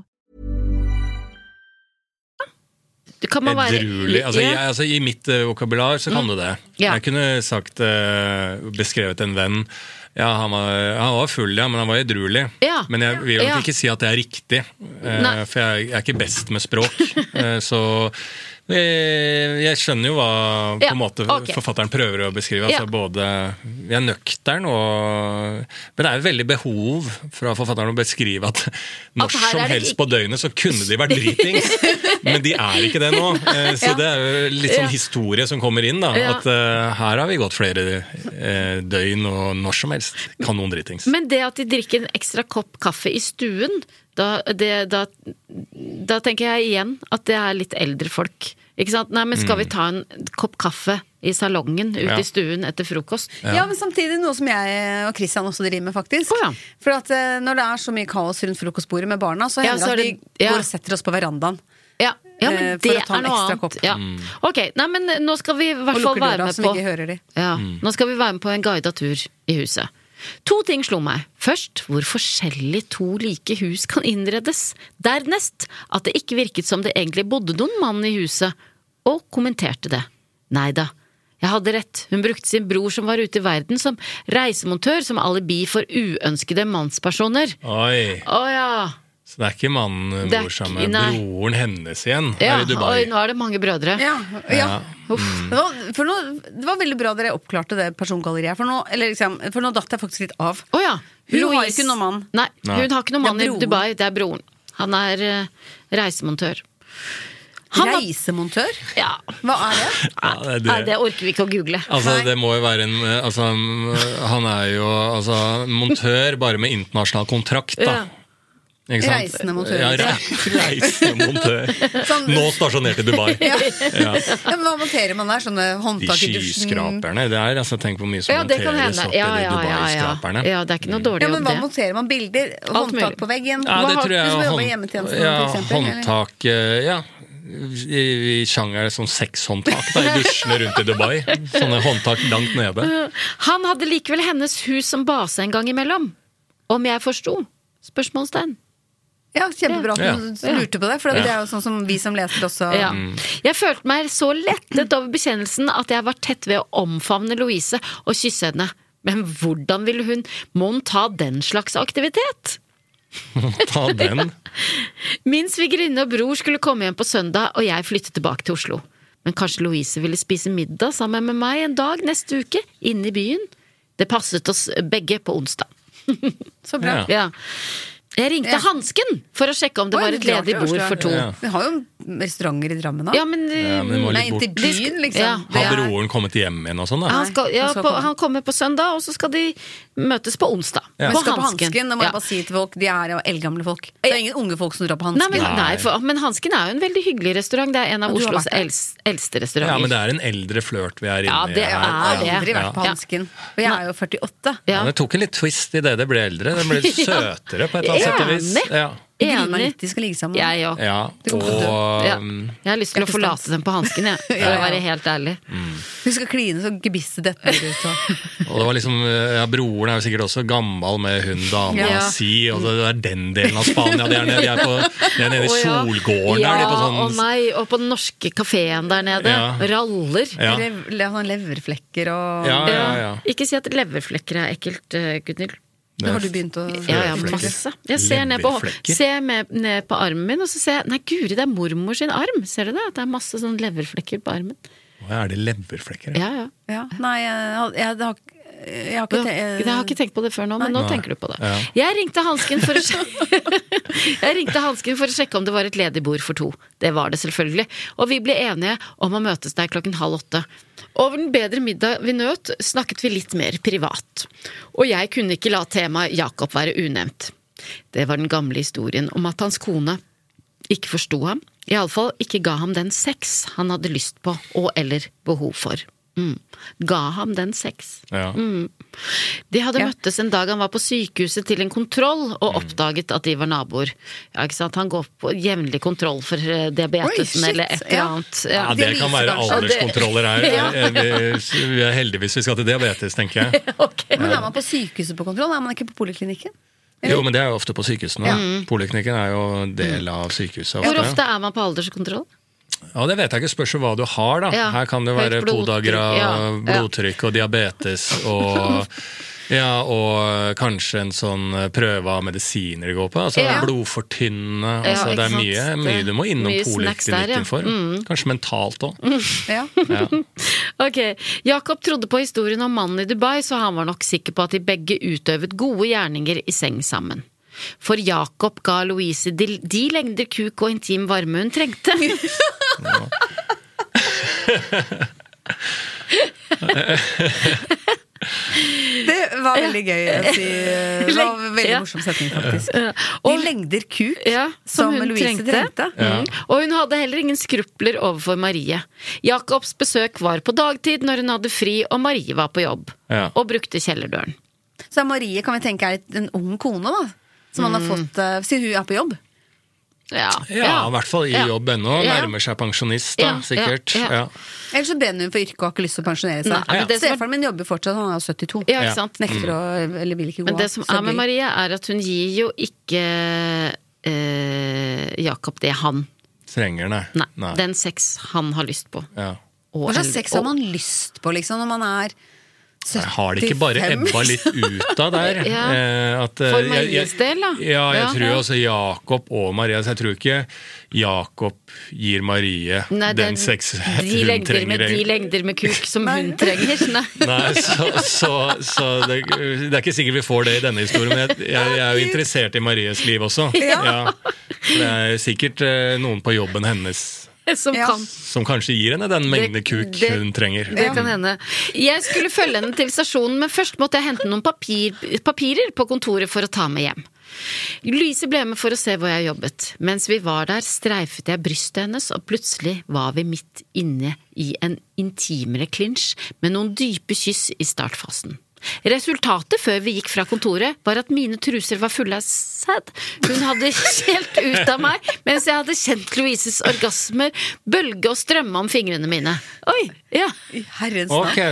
Det kan man være... Edruelig. Altså, Ja. jeg, altså, I mitt uh, vokabular så kan du det. Ja. Jeg kunne sagt, uh, beskrevet en venn, ja, han var, han var full, ja, men han var edruelig. Ja. Men jeg vil nok Ja. ikke si at det er riktig, uh, Nei. for jeg, jeg er ikke best med språk. uh, så jeg, jeg skjønner jo hva på Ja, en måte ok. forfatteren prøver å beskrive. Altså, Ja. både, jeg er nøktern, og, men det er jo veldig behov fra forfatteren å beskrive at når At her som er det helst ikke- på døgnet så kunne de vært dritings. Men de er ikke det nå. Eh, Så Ja. det er jo litt sånn Ja. historie som kommer inn, da. Ja. At eh, her har vi gått flere eh, døgn, og når som helst kan noen dritings. Men det at de drikker en ekstra kopp kaffe i stuen, da, det, da, da tenker jeg igjen at det er litt eldre folk. Ikke sant? Nei, men skal vi ta en kopp kaffe i salongen ute Ja. i stuen etter frokost? Ja. men samtidig noe som jeg og Christian også driver med, faktisk. Å, ja. For at eh, når det er så mye kaos rundt frokostbordet med barna, så Ja, hender så er det det- at vi ja. går og setter oss på verandaen. Ja, ja men Eh, for det å ta en er noe ekstra annet. kopp. Ja. Ok, nei, men nå skal vi i hvert Og fall lukker være døra, med som på ikke hører de. Ja, nå skal vi være med på en guidet tur i huset. To ting slo meg. Først, hvor forskjellig to like hus kan innredes. Dernest, at det ikke virket som det egentlig bodde noen mann i huset. Og kommenterte det. Neida, jeg hadde rett. Hun brukte sin bror som var ute i verden som reisemontør, som alibi for uønskede mannspersoner. Oi, Å ja. så det er ikke mannen Det er bor sammen med ikke- nei. broren hennes igjen ja. her i Dubai. Oi, nå er det mange brødre. Ja, ja. Ja. Det, var, for nå, det var veldig bra dere oppklarte det persongalleriet. For nå, eller liksom, for nå datt jeg faktisk litt av. Å ja. Hun har Louise- ikke noen mann. Nei, Nei. hun har ikke noen mann Det i er broren. Dubai, det er broren. Han er eh, reisemontør. Han har- Reisemontør? Ja. Hva er det? Ja, det er det. Nei, det orker vi ikke å google. Altså, Nei. det må jo være en altså, Han er jo altså, montør bare med internasjonal kontrakt, da. Ja. Ikke sant? Reisende montør. Ja, re reisende montør. Sånn- Nå stasjonert i Dubai. Ja. Ja. Ja, men hva monterer man der? Sånne De håndtak i dusjen? skyskraperne, det er altså, tenk hvor mye som Ja, det kan monteres hende. opp i Ja, de ja, ja, ja. Dubai-skraperne. ja, det er ikke noe dårlig Ja, jobb, men hva det. monterer man? Bilder? Alt mulig. Håndtak på veggen? Ja, det Hva har- tror jeg Du som er jobber i hånd- hjemmetjenesten, ja, for eksempel, eller? håndtak, eh, ja. I, i sjanger sånn sexhåndtak da, i dusjene rundt i Dubai. Sånne håndtak langt nede. Han hadde likevel hennes hus som base en gang imellom. Om jeg forsto? Spørsmålstegn. Ja, kjempebra at Ja. du lurte på det, for det er jo sånn som vi som leser også. Ja. Jeg følte meg så lettet over bekjennelsen at jeg var tett ved å omfavne Louise og kysse henne. Men hvordan ville hun Må hun ta den slags aktivitet? Ta den. Min svigerinne og bror skulle komme hjem på søndag, og jeg flyttet tilbake til Oslo. Men kanskje Louise ville spise middag sammen med meg en dag neste uke, inne i byen? Det passet oss begge på onsdag. Så bra. Ja. Ja. Jeg ringte Ja. Hansken for å sjekke om det Oi, var du et drar ledig til bord Oslo. for to. Ja. Vi har jo restauranter i Drammen da. Ja, men, Ja, men det må Nei, litt inn til bort. byen, liksom. Ja. Det Har er- broren kommet hjem igjen og sånn, da? han, skal, ja, han skal på, komme. han kommer på søndag, og så skal de møtes på onsdag. Ja. Men skal på Hansken, da må Ja. jeg bare si til folk, de er jo eldgamle folk. Det er ingen unge folk som drar på Nei, Hansken. men, Nei. nei, for, men Hansken er jo en veldig hyggelig restaurant. Det er en av Og du har Oslos vært der. els, eldste restauranter. Ja, men det er en eldre flørt vi er inne Ja, det i Jeg her. har er det. aldri vært på Ja. Hansken. Og jeg er jo førtiåtte. Ja. Ja, det tok en litt twist i det det ble eldre. Det ble søtere på et eller annet sett og vis. Enig. Ja. Gruer meg Enig. litt, de skal ligge sammen. Jeg òg. Ja, Det kommer til å dø. og Ja. um, Jeg har lyst til å forlate dem på Hansken, jeg, for Ja, å ja. være helt ærlig. Hun skal kline så gebisset dette ut. Og. Og det var liksom, ja, broren er jo sikkert også gammel med hun dama Ja. si, og det er den delen av Spania. De er nede, de er på, de er nede i Å, ja. Solgården Ja, der, de på sånn... og nei, og på den norske kafeen der nede. Ja. Raller. Ja. Lev, lev, sånn leverflekker og Ja, ja, ja. Ikke si at leverflekker er ekkelt, eh, Gunhild. Det har du begynt å Ja, ja, Leverflekker. masse. Jeg ser ned på, Leverflekker. ser med, ned på armen min, og så ser jeg Nei, guri, det er mormor sin arm! Ser du det? At det er masse sånn leverflekker på armen. Hva er det leverflekker? Ja, ja. Ja. Nei, jeg, jeg, det har, jeg har ikke Ja, te- jeg har ikke tenkt på det før nå, men nå Nei. tenker du på det. Ja. Jeg ringte Hansken for å sjekke Jeg ringte Hansken for å sjekke om det var et ledig bord for to. Det var det selvfølgelig. Og vi ble enige om å møtes der klokken halv åtte. Over den bedre middag vi nøt, snakket vi litt mer privat. Og jeg kunne ikke la temaet Jakob være unevnt. Det var den gamle historien om at hans kone ikke forsto ham, i alle fall ikke ga ham den sex han hadde lyst på og eller behov for. Mm. Ga ham den sex. Ja. Mm. De hadde Ja. møttes en dag han var på sykehuset til en kontroll og oppdaget at de var naboer. Ja, ikke sant? Han går på jevnlig kontroll for eh, diabetesen Oi, shit. eller et eller Ja. annet. Ja, det kan være kanskje. alderskontroller her. Ja. Vi, vi er heldigvis vi skal til diabetes, tenker jeg. Ok. Men er man på sykehuset på kontroll? Er man ikke på poliklinikken? Jo, men det er jo ofte på sykehusene. Poliklinikken er jo del av sykehuset. Hvor ofte er man på alderskontroll? Ja, det vet jeg ikke. Spørs jo hva du har, da. Ja. Her kan det Høyt være blodtrykk, podagra, ja. Ja. blodtrykk og diabetes og ja, og kanskje en sånn prøve av medisiner de går på. Altså Ja. blodfortynnende. Ja, Altså, det er ikke mye, sant. mye du må innom Mye snacks der, ja. poliklinikken for. Kanskje mentalt òg. Ja. Ja. Ok, Jakob trodde på historien om mannen i Dubai, så han var nok sikker på at de begge utøvet gode gjerninger i seng sammen. For Jakob ga Louise de, de lengder kuk og intim varme hun trengte. Det var veldig gøy å si. Det var en veldig Ja. morsom setning, faktisk. De Og- lengder kuk Ja, som, som, hun Louise trengte. trengte. Mm. Og hun hadde heller ingen skrupler overfor Marie. Jakobs besøk var på dagtid når hun hadde fri og Marie var på jobb. Ja. Og brukte kjellerdøren. Så Marie kan vi tenke er en ung kone, da. Som han har fått, uh, siden hun er på jobb. Ja, Ja, i hvert fall i Ja. jobb ennå. Ja. Nærmer seg pensjonist, da, Ja, sikkert. ja, ja. Ja. Ellers så brenner hun for yrket og har ikke lyst til å pensjonere seg. Nei, men det som er- Stefaren min jobber fortsatt, han er syttito. Ja, ikke Ja. sant? Nekter å, eller vil ikke gå Men det av. som Så er med gøy. Marie, er at hun gir jo ikke eh, Jakob det han Trenger, nei. Nei, Nei. den sex han har lyst på. Ja. Og Hva slags eller- sex har og- man lyst på, liksom, når man er Jeg har det ikke bare syttifem? ebba litt ut av der? Ja. Eh, at, eh, For jeg- Maries jeg- del, da. Ja, jeg Ja, tror ja. også Jakob og Maria. Så jeg tror ikke Jakob gir Marie Nei, den det- sex de hun lengder trenger. med, de lengder med kuk som hun trenger. Nei. Nei, så, så, så det, det er ikke sikkert vi får det i denne historien, men jeg, jeg, jeg er jo interessert i Maries liv også. Ja. Det er sikkert eh, noen på jobben hennes Som Ja. kan. som kanskje gir henne den mengde kuk det- hun trenger. Det kan hende. Jeg skulle følge henne til stasjonen, men først måtte jeg hente noen papir, papirer på kontoret for å ta med hjem. Louise ble med for å se hvor jeg jobbet. Mens vi var der, streifet jeg brystet hennes, og plutselig var vi midt inne i en intimere klinsj med noen dype kyss i startfasen. Resultatet før vi gikk fra kontoret var at mine truser var fulle av sæd. Hun hadde helt ut av meg, mens jeg hadde kjent Louises orgasmer bølge og strømme om fingrene mine. Oi, ja. I herrens Ok, navn.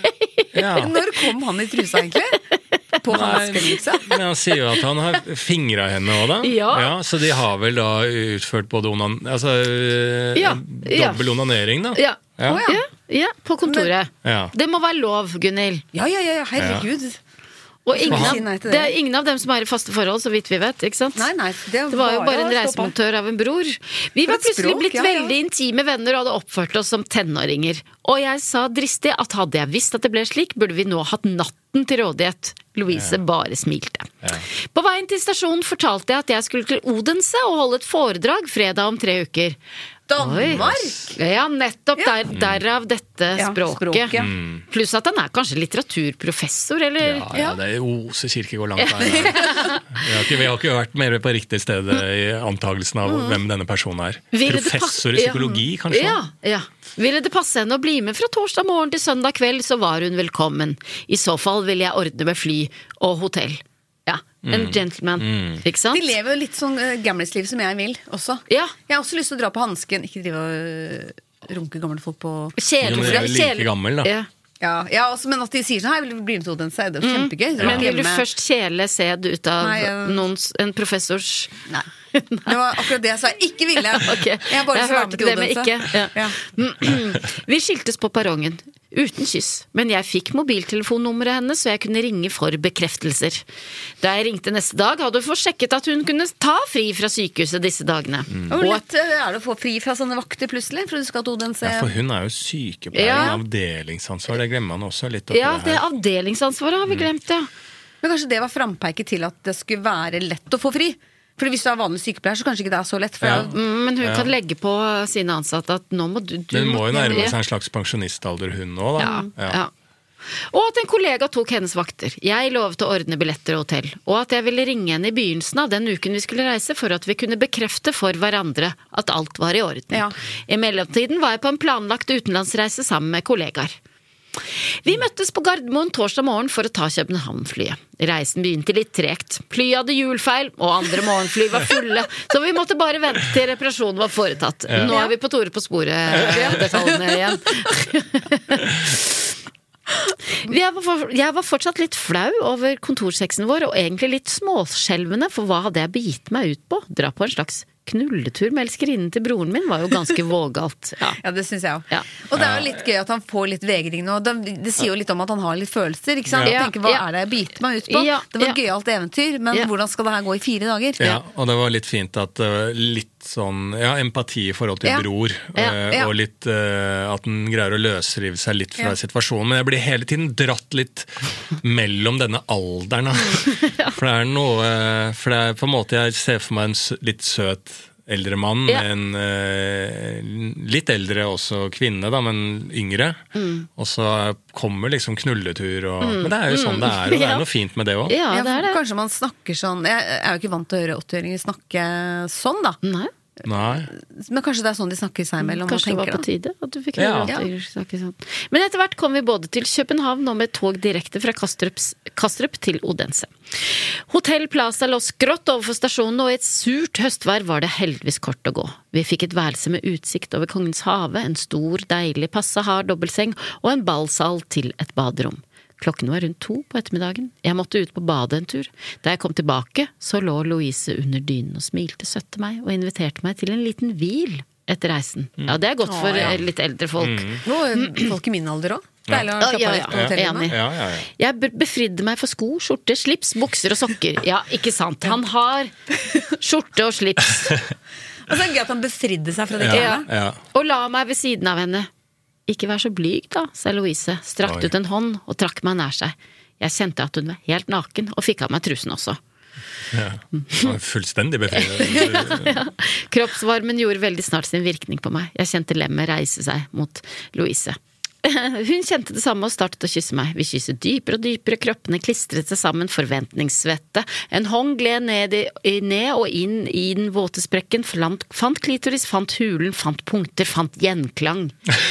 så ja. Når kom han i trusa, egentlig? På hansken, liksom? Men han sier jo at han har fingra henne òg, da. Ja. Så de har vel da utført både onan... Altså Ja, ja. dobbel onanering, da. Ja. Ja. Å, ja. Ja, ja, på kontoret. Ja. Det må være lov, Gunhild. Ja, ja, ja, herregud. Og ingen Skal av, si nei til det det. er ingen av dem som er i faste forhold, så vidt vi vet. Ikke sant? Nei, nei, det, Det var jo bare en å stå på. reisemontør av en bror. Vi var et plutselig språk, blitt ja, ja. veldig intime venner og hadde oppført oss som tenåringer. Og jeg sa dristig at hadde jeg visst at det ble slik, burde vi nå hatt natten til rådighet. Louise bare smilte. På veien til stasjonen fortalte jeg at jeg skulle til Odense og holde et foredrag fredag om tre uker. Danmark? Oi. Ja, nettopp der, derav dette Ja, språket. språket. Pluss at han er kanskje litteraturprofessor, eller? Ja, ja, det er Ose Kirkegård langt der. Vi har, ikke, vi har ikke vært mer på riktig sted i antagelsen av hvem denne personen er. Ville det Professor i passe- psykologi, kanskje? Ja, ja. Ville det passe henne å bli med fra torsdag morgen til søndag kveld, så var hun velkommen. I så fall ville jeg ordne med fly og hotell. Ja, en gentleman, ikke sant? De lever jo litt sånn uh, gamlisliv som jeg vil også. Ja. Jeg har også lyst til å dra på hansken. Ikke drive og uh, runke gamle folk på Kjele, Jo, men det er jo like kjele- gammel, da. Ja. Ja, ja også, men at de sier sånn, hei, vil du bli med til Odense? Det er jo kjempegøy. Mm. Men vil du Hjemme. først kjele sæd ut av Nei, jeg- noens, en professors Nei. Det var akkurat det jeg sa. Jeg ikke ville. Ok, Jeg bare jeg skulle være hørte med til det, men Odense. ikke. Ja. Ja. Vi skiltes på perrongen, uten kyss, men jeg fikk mobiltelefonnummeret hennes, så jeg kunne ringe for bekreftelser. Da jeg ringte neste dag, hadde hun fått sjekket at hun kunne ta fri fra sykehuset disse dagene. Hvor Og lett uh, er det å få fri fra sånne vakter plutselig? For du skal til Odense. Ja, for hun er jo sykepleier Ja. med avdelingsansvar. Det glemmer man også litt. oppi ja, det her. avdelingsansvaret har vi glemt, ja. Men kanskje det var frampeiket til at det skulle være lett å få fri? For hvis du er vanlig sykepleier, så kanskje ikke det er så lett. For Ja. det er jo- Mm, Men hun Ja. kan legge på sine ansatte at nå må du, du Men hun må jo nærme Ja. seg en slags pensjonistalder, hun òg, da. Ja, ja. Og at en kollega tok hennes vakter. Jeg lovet å ordne billetter og hotell, og at jeg ville ringe henne i begynnelsen av den uken vi skulle reise, for at vi kunne bekrefte for hverandre at alt var i orden. Ja. I mellomtiden var jeg på en planlagt utenlandsreise sammen med kollegaer. Vi møttes på Gardermoen torsdag morgen for å ta København-flyet. Reisen begynte litt tregt. Flyet hadde hjulfeil, og andre morgenfly var fulle, så vi måtte bare vente til reparasjonen var foretatt. Ja. Nå er vi på Tore på sporet, detaljene igjen. Jeg var, for, jeg var fortsatt litt flau over kontorseksen vår, og egentlig litt småskjelvende, for hva hadde jeg begitt meg ut på? Dra på en slags knulletur med elskerinnen til broren min var jo ganske vågalt. Ja, ja det synes jeg også. Ja. Og det er jo litt gøy at han får litt vegring nå. Det, det sier jo litt om at han har litt følelser, ikke sant? Ja. Jeg tenker, hva Ja. er det jeg biter meg ut på? Ja. Det var Ja. et gøyalt eventyr, men Ja. hvordan skal det her gå i fire dager? Ja, og det var litt fint at uh, litt sånn, ja, empati i forhold til Ja. bror, Ja. uh, Ja. og litt uh, at den greier å løsrive seg litt fra Ja. situasjonen, men jeg blir hele tiden dratt litt mellom denne alderen, da. For det er noe, uh, for det er på en måte jeg ser for meg en s- litt søt eldre mann, Ja. en uh, litt eldre også kvinne da, men yngre, Mm. og så kommer liksom knulletur, og, men det er jo sånn det er, og det Ja. er noe fint med det også. Ja, Ja, det er det. Kanskje man snakker sånn. Jeg er jo ikke vant til å høre åttiåringer snakke sånn, da. Nei. Nei. Men kanskje det er sånn de snakker seg mellom og Kanskje det var tenker på da. tide at du fikk Ja. høre at jeg snakker sånn. Men etter hvert kom vi både til København og med tog direkte fra Kastrups, Kastrup til Odense. Hotell Plaza lå skrått overfor stasjonen, og i et surt høstvær var det heldigvis kort å gå. Vi fikk et værelse med utsikt over Kongens have, en stor, deilig, passe hard dobbeltseng og en ballsal til et baderom. Klokken var rundt to på ettermiddagen. Jeg måtte ut på badet en tur. Da jeg kom tilbake, så lå Louise under dynen og smilte søtt til meg og inviterte meg til en liten hvil etter reisen. Ja, det er godt for Å, ja. litt eldre folk. Nå, folk i min alder også. Deilig å Ja, slappe ja, av ja. litt på hotellet. Enig. Ja, ja, ja. Jeg be- befridde meg for sko, skjorte, slips, bukser og sokker. Ja, ikke sant. Han har skjorte og slips. Og så er det gøy at han befridde seg fra det Ja, greiene. ja. Og la meg ved siden av henne. Ikke vær så blyg da, sa Louise, strakte Oi. ut en hånd og trakk meg nær seg. Jeg kjente at hun var helt naken, og fikk av meg trusen også. Ja. Fullstendig befriende. Kroppsvarmen gjorde veldig snart sin virkning på meg. Jeg kjente lemmet reise seg mot Louise. Hun kjente det samme og startet å kysse meg. Vi kysset dypere og dypere, kroppene klistret seg sammen, forventningssvette. En hånd gled ned, i, ned og inn i den våte sprekken, fant, fant klitoris, fant hulen, fant punkter, fant gjenklang.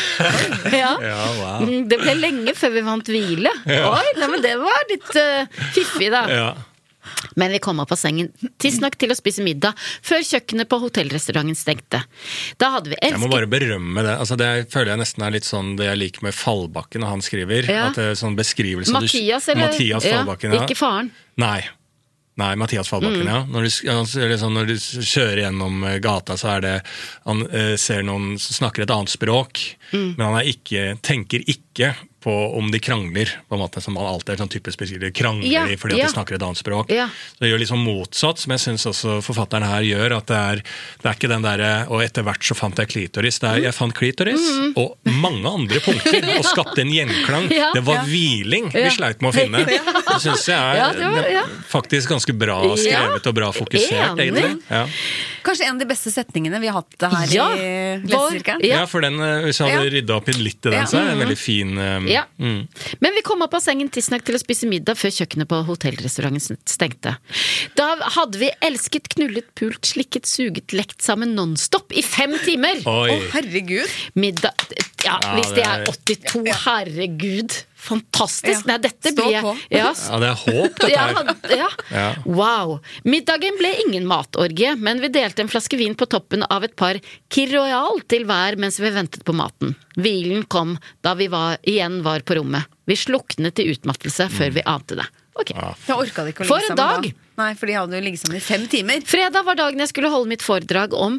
Ja. Ja, wow. Mm, Det ble lenge før vi vant hvile. Oi, nei, men det var litt uh, fiffig da. Ja. Men vi kom opp av sengen tidsnok til å spise middag før kjøkkenet på hotellrestauranten stengte. Da hadde vi Jeg må elsket... bare berømme det. Altså, det føler jeg nesten er litt sånn det jeg liker med Fallbakken når han skriver. Ja. At det er sånn beskrivelse av- Mathias, eller? Mathias Fallbakken, ja. Ikke faren. Nei. Nei, Mathias Fallbakken, Mm. ja. Når du, ja, eller sånn, når du kjører gjennom eh, gata, så er det han eh, ser noen som snakker et annet språk, Mm. men han er ikke, tenker ikke på om de krangler, på en måte som man alltid er sånn typisk beskriver, krangler Ja, de fordi ja. at de snakker et annet språk. Ja. Så det gjør liksom motsatt, som jeg synes også forfatteren her gjør, at det er, det er ikke den der, og etter hvert så fant jeg klitoris. Det er, jeg fant klitoris, og mange andre punkter, og skapte en gjenklang. Mm. Ja. Det var hviling vi Ja. sleit med å finne. Det synes jeg er Ja, det var- ja. faktisk ganske bra skrevet og bra fokusert, Enig. egentlig. Ja. Kanskje en av de beste setningene vi har hatt her Ja. i Vår- Lesesirkelen. Ja. Ja. for den, eh, hvis jeg hadde Ja. ryddet opp i litt i den, Ja. så er det en veldig fin eh, Ja. mm. Men vi kom opp av sengen tidsnok til å spise middag før kjøkkenet på hotellrestauranten stengte. Da hadde vi elsket, knullet, pult, slikket, suget, lekt sammen nonstop i fem timer. Oi. Å, herregud. Middag... Ja, Ja, hvis det det er- er åttito, herregud. Fantastisk. Ja. Nei, dette Stå blir på. ja, Ja, det er håp, dette ja, her. ja. Ja. Wow. Middagen ble ingen matorgie, men vi delte en flaske vin på toppen av et par Kir Royal til hver mens vi ventet på maten. Hvilen kom da vi var, igjen var på rommet. Vi sluknet i utmattelse før vi ante det. Ok. Ja. Jeg orka ikke å For ligge en sammen dag! da. Nei, for de hadde jo ligget sammen i fem timer. Fredag var dagen jeg skulle holde mitt foredrag om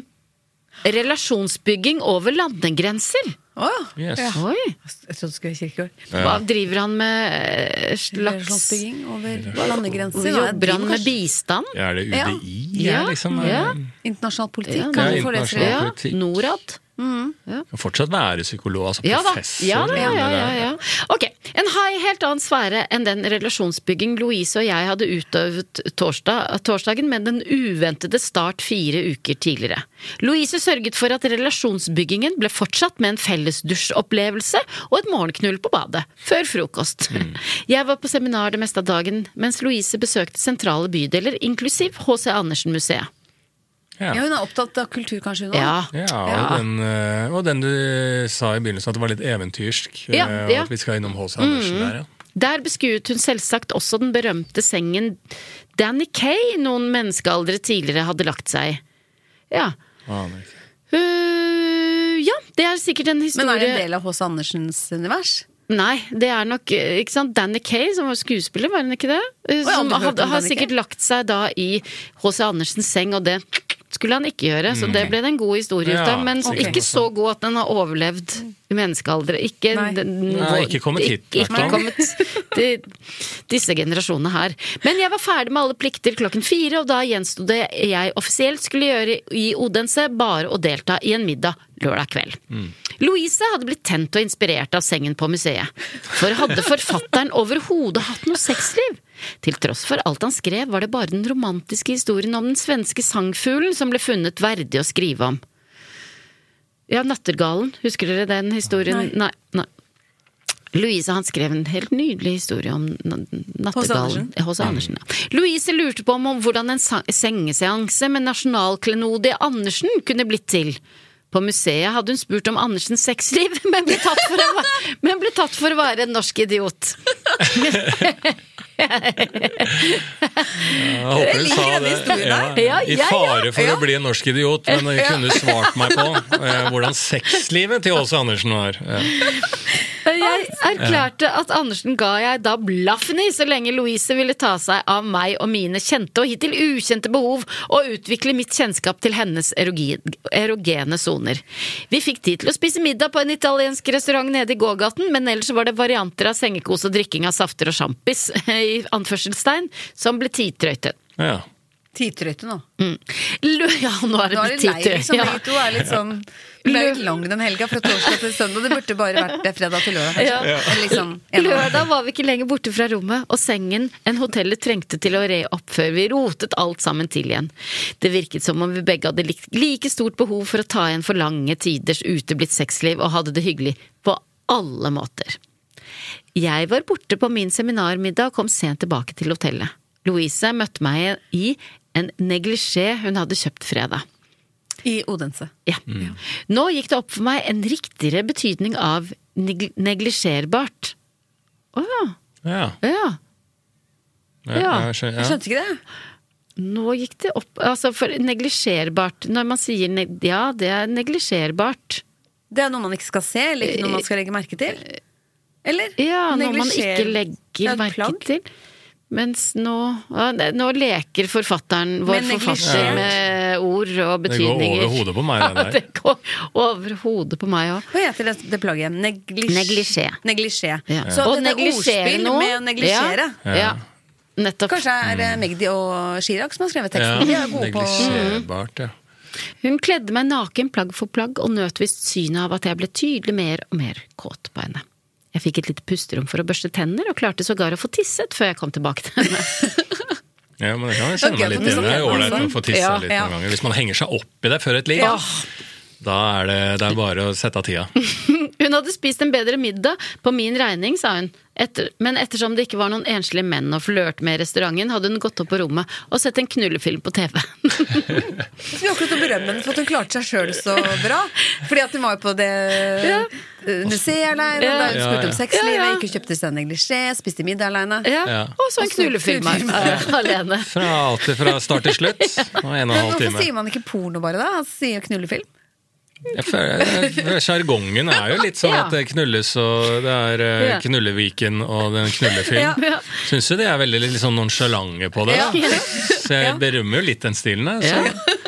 relasjonsbygging over landegrenser. Å, Yes. ja. Oi, Jeg trodde det skulle være kirkegård. hva driver han med eh, slags... Relasjonsbygging over landegrenser. Jobber han med kanskje bistand? Ja, er det U D I? Ja. Ja, liksom, Ja. eh, internasjonal politikk? Ja, kan ja, du få lese det? internasjonal Ja, politikk. Norad. Kan fortsatt være psykolog, altså Ja da, professor. ja, da, ja, men ja, det ja, er- ja. Ok, en high helt annen sfære enn den relasjonsbygging Louise og jeg hadde utøvet torsdag, torsdagen med den uventede start fire uker tidligere. Louise sørget for at relasjonsbyggingen ble fortsatt med en fellesdusjopplevelse og et morgenknull på badet, før frokost. Jeg var på seminar det meste av dagen, mens Louise besøkte sentrale bydeler, inklusiv H C Andersen-museet. Ja, hun er opptatt av kultur kanskje hun også. Ja. Ja, og den, eh, og den du sa i begynnelsen, at det var litt eventyrsk. Ja, eh, ja. At vi skal innom H C Andersen der, ja. Der beskuet hun selvsagt også den berømte sengen Danny Kaye noen menneskealdre tidligere hadde lagt seg. Ja. Aner ikke. Uh, ja, det er sikkert en historie. Men er det en del av H C Andersens univers? Nei, det er nok, ikke sant, Danny Kaye, som var skuespiller, var han ikke det? jeg har Som aldri hørt om hadde, har Danny sikkert Kaye. lagt seg da i H C Andersens seng, og det skulle han ikke gjøre, så det ble det en god historie ut Ja, av, men ok. ikke så god at den har overlevd i menneskealdre. Ikke, Nei. den, Nei, ikke kommet hit, Ikke, hvertfall. ikke kommet til disse generasjonene her. Men jeg var ferdig med alle plikter klokken fire, og da gjenstod det jeg offisielt skulle gjøre i Odense, bare å delta i en middag lørdag kveld. Mm. Louise hadde blitt tent og inspirert av sengen på museet. For hadde forfatteren overhodet hatt noe sexliv? Til tross for alt han skrev, var det bare den romantiske historien om den svenske sangfuglen som ble funnet verdig å skrive om. Ja, Nattergalen, husker dere den historien? Nei. Nei. Louise han skrev en helt nydelig historie om Nattergalen. H C Andersen, ja. Louise lurte på om, om hvordan en sengeseanse med nasjonalklenodie Andersen kunne blitt til. På museet hadde hun spurt om Andersens sexliv, men ble tatt for å, men ble tatt for å være en norsk idiot. Jeg håper hun sa det. Ja, Ja, I ja, fare for ja. å bli en norsk idiot, men hun kunne svart meg på eh, hvordan sexlivet til H C Andersen var. Ja. Jeg erklærte at Andersen ga jeg da blaffen i så lenge Louise ville ta seg av meg og mine kjente og hittil ukjente behov og utvikle mitt kjennskap til hennes erogi- erogene soner. Vi fikk tid til å spise middag på en italiensk restaurant nede i gågaten, men ellers var det varianter av sengekos og drikking av safter og sjampis i anførselstegn som ble tidtrøytet. Ja. Tidtrøyte nå. Mm. Lu- Ja, nå er det Nå er blitt det lei, tidtrøyt. liksom. Ja. Begge to er litt sånn Det er litt lang den helga fra torsdag til søndag. Det burde bare vært det fredag til lørdag, kanskje. Ja. Eller liksom, en av- Lørdag var vi ikke lenger borte fra rommet, og sengen en hotellet trengte til å re opp før vi rotet alt sammen til igjen. Det virket som om vi begge hadde lik- like stort behov for å ta igjen for lange tiders uteblitt sexliv og hadde det hyggelig på alle måter. Jeg var borte på min seminarmiddag og kom sent tilbake til hotellet. Louise møtte meg i en neglisjé hun hadde kjøpt fredag. I Odense. Ja. Nå gikk det opp for meg en riktigere betydning av neg neglisjerbart. Åja, Ja. ja. Ja, Ja. jeg skjønner, Jeg ja. skjønte ikke det. Nå gikk det opp, altså for neglisjerbart, når man sier, neg ja, det er neglisjerbart. Det er noe man ikke skal se, eller ikke noe man skal legge merke til. Eller? Ja, noe man Neglisjer- ikke legger Ja, et merke plagg. til. Mens nå, ja, det- nå leker forfatteren, vår Med forfatter neglisjert. med ord og Det går betydninger. over hodet på meg, det Ja, der. det går over hodet på meg også. Hva heter det, det plagget? Neglisj... Neglisjé. Neglisjé. Ja. Så Og dette er neglisjere ordspill noe. med å neglisjere. Ja, ja. Nettopp. Kanskje er det Magdi og Chirag som har skrevet Ja, teksten. De er gode på neglisjerbart, ja. Hun kledde meg naken plagg for plagg og nøt visst synet av at jeg ble tydelig mer og mer kåt på henne. Jeg fikk et lite pusterom for å børste tenner og klarte sågar å få tisset før jeg kom tilbake til henne. Ja, men det kan jeg kjenne meg litt inn i. Det er ålreit å få tissa Ja, litt ja. noen ganger. Hvis man henger seg opp i det før et liv, Ja. da er det, det er bare å sette av tida. Hun hadde spist en bedre middag på min regning, sa hun. Etter, men ettersom det ikke var noen enslige menn å flørte med i restauranten, hadde hun gått opp på rommet og sett en knullefilm på T V. Så vi har akkurat å berømme henne for at hun klarte seg sjøl så bra. Fordi at hun var på det Ja. eh, museet aleine, Ja. der hun spurte Ja, om ja. sexlivet, Ja, ja. gikk og kjøpte seg neglisjé, spiste middag aleine. Ja. Ja. Og så en Og så knullefilm knullefilm. eh, alene. Fra, alltid fra start til slutt. Og en og en Men halv hvorfor time. sier man ikke porno bare, da? Altså, sier knullefilm? Jeg føler- Sjargongen er jo litt sånn Ja. at det knulles, og det er eh, Ja. Knulleviken og den knullefilm. Ja. Syns jo de er veldig litt sånn nonsjalante på det. Da. Så jeg berømmer jo litt den stilen der. Så. Ja.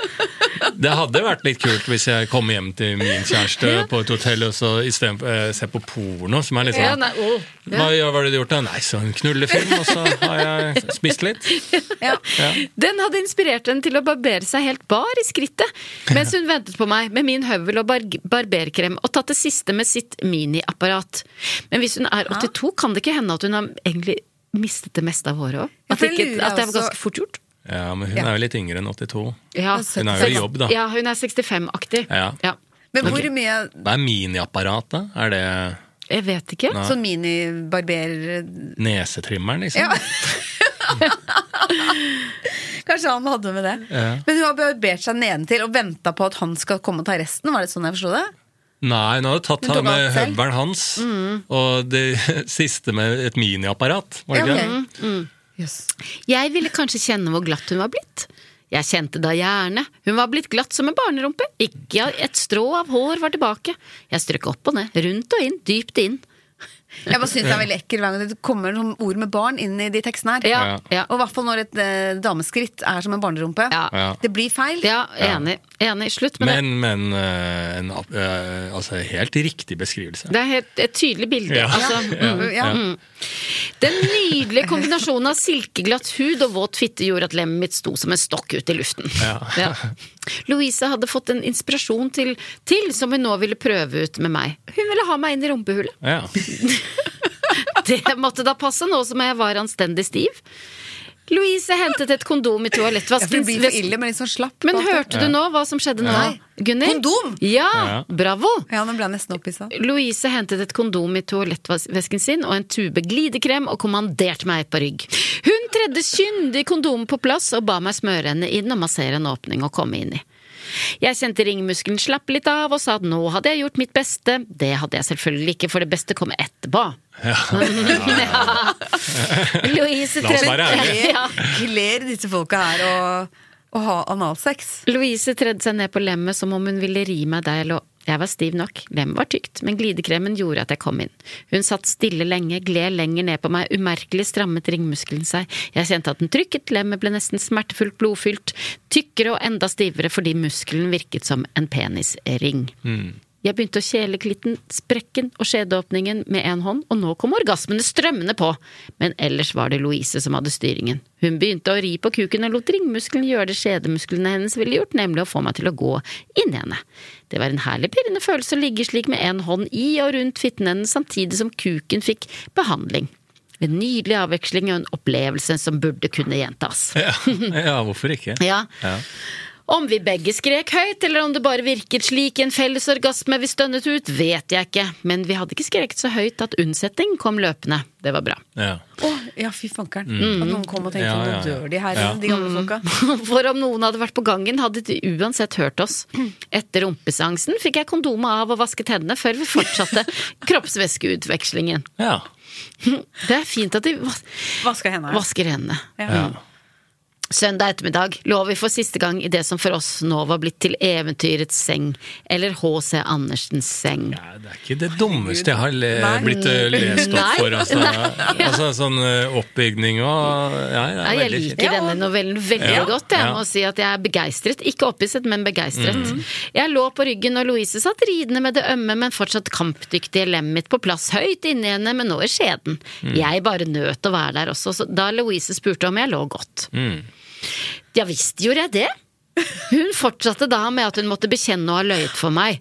Det hadde vært litt kult hvis jeg kom hjem til min kjæreste på et hotell og så istedenfor eh, se på porno, som er litt Ja, sånn nei, å, Hva ja, hva har du gjort da? Nei, så en knullefilm, og så har jeg spist litt. Ja. Ja. Den hadde inspirert henne til å barbere seg helt bar i skrittet, mens hun ventet på meg med min høvel og bar barberkrem og tatt det siste med sitt miniapparat. Men hvis hun er åttito, kan det ikke hende at hun har egentlig mistet det meste av håret også? At, for det ikke, lurer at det jeg var også- ganske fort gjort? Ja, men hun Ja. er jo litt yngre enn åttito. Ja. Hun er jo i jobb, da. Ja, hun er sekstifem-aktig. Ja. Ja. Men hvor Ok. mye Hva er miniapparat, da? Er det Jeg vet ikke. Nei. sånn minibarber... nesetrimmeren, liksom? Ja. Kanskje han hadde med det. Ja. Men hun har barbert seg nedentil og ventet på at han skal komme og ta resten. Var det sånn jeg forstod det? Nei, nå har du tatt Hun tok han med alt selv. høveren hans, og det siste med et miniapparat, var det Ja, ikke ok. det? Yes. Jeg ville kanskje kjenne hvor glatt hun var blitt. Jeg kjente da gjerne. Hun var blitt glatt som en barnerumpe. Ikke et strå av hår var tilbake. Jeg strøk opp og ned, rundt og inn, dypt inn. Jeg bare synes det er veldig ekkel hver gang det kommer noen ord med barn inn i de tekstene her. Ja, ja. Og i hvert fall når et eh, dameskritt er som en barnerumpe. Ja. Ja. Det blir feil. Ja, enig. Enig. Slutt med Men, men eh, en, eh, altså, helt riktig beskrivelse. det. Det er helt, et tydelig bilde. Ja. Altså, Ja. mm. Ja. Den nydelige kombinasjonen av silkeglatt hud og våt fitte gjorde at lemmet mitt sto som en stokk ut i luften. Ja. Louise hadde fått en inspirasjon til, til som hun nå ville prøve ut med meg. Hun ville ha meg inn i rumpehullet. Ja. Det måtte da passe nå som jeg var anstendig stiv. Louise hentet et kondom i Ja, for toalettvasken. det blir for ille med litt sånn slapp. Men på alt det. hørte du nå hva som skjedde nå, Nei. Gunnhild? Kondom? Ja, Ja. bravo! Ja, nå ble jeg nesten opphissa. Louise hentet et kondom i toalettvesken sin og en tube glidekrem og kommanderte meg på rygg. Hun tredde kyndig kondomet på plass og ba meg smøre henne inn og massere en åpning og komme inn i. Jeg kjente ringmuskelen slappe litt av og sa at nå hadde jeg gjort mitt beste. Det hadde jeg selvfølgelig ikke, for det beste kom etterpå. Ja. Ja. Louise La oss tredde- være ærlige. Ja. Kler disse folka her å, å ha analsex. Louise tredde seg ned på lemmet som om hun ville ri meg der jeg lå. Jeg var stiv nok, lemmet var tykt, men glidekremen gjorde at jeg kom inn. Hun satt stille lenge, gled lenger ned på meg, umerkelig strammet ringmuskelen seg. Jeg kjente at den trykket, lemmet ble nesten smertefullt blodfylt, tykkere og enda stivere fordi muskelen virket som en penisring. Jeg begynte å kjele klitten, sprekken og skjedeåpningen med en hånd, og nå kom orgasmene strømmende på. Men ellers var det Louise som hadde styringen. Hun begynte å ri på kuken og lot ringmuskelen gjøre det skjedemusklene hennes ville gjort, nemlig å få meg til å gå inn i henne. Det var en herlig pirrende følelse å ligge slik med en hånd i og rundt fitten hennes, samtidig som kuken fikk behandling. En nydelig avveksling og en opplevelse som burde kunne gjentas. Ja. Ja, hvorfor ikke? Ja. Ja. Om vi begge skrek høyt, eller om det bare virket slik en felles orgasme vi stønnet ut, vet jeg ikke, men vi hadde ikke skreket så høyt at unnsetning kom løpende. Det var bra. Ja. Å, ja, fy fankeren. At noen kom og tenkte, Ja, nå ja, ja. dør de her, Ja. de gamle folka. For om noen hadde vært på gangen, hadde de uansett hørt oss. Etter rumpeseansen fikk jeg kondomet av og vasket hendene før vi fortsatte kroppsvæskeutvekslingen. Ja. Det er fint at de vas Vasker hendene. vasker hendene. Ja. Søndag ettermiddag lå vi for siste gang i det som for oss nå var blitt til eventyrets seng, eller H C Andersens seng. Ja, det er ikke det dummeste jeg har le Nei. blitt uh, lest opp Nei. for. Altså, Nei. altså sånn uh, oppbygning og ja, det er Ja, jeg veldig liker fint. denne novellen veldig Ja. godt. Jeg Ja. må si at jeg er begeistret. Ikke opphisset, men begeistret. Jeg lå på ryggen, og Louise satt ridende med det ømme, men fortsatt kampdyktige lemmet mitt på plass høyt inni henne, men nå i skjeden. Jeg bare nøt å være der også, så da Louise spurte om jeg lå godt. Mm. Ja visst gjorde jeg det. Hun fortsatte da med at hun måtte bekjenne å ha løyet for meg.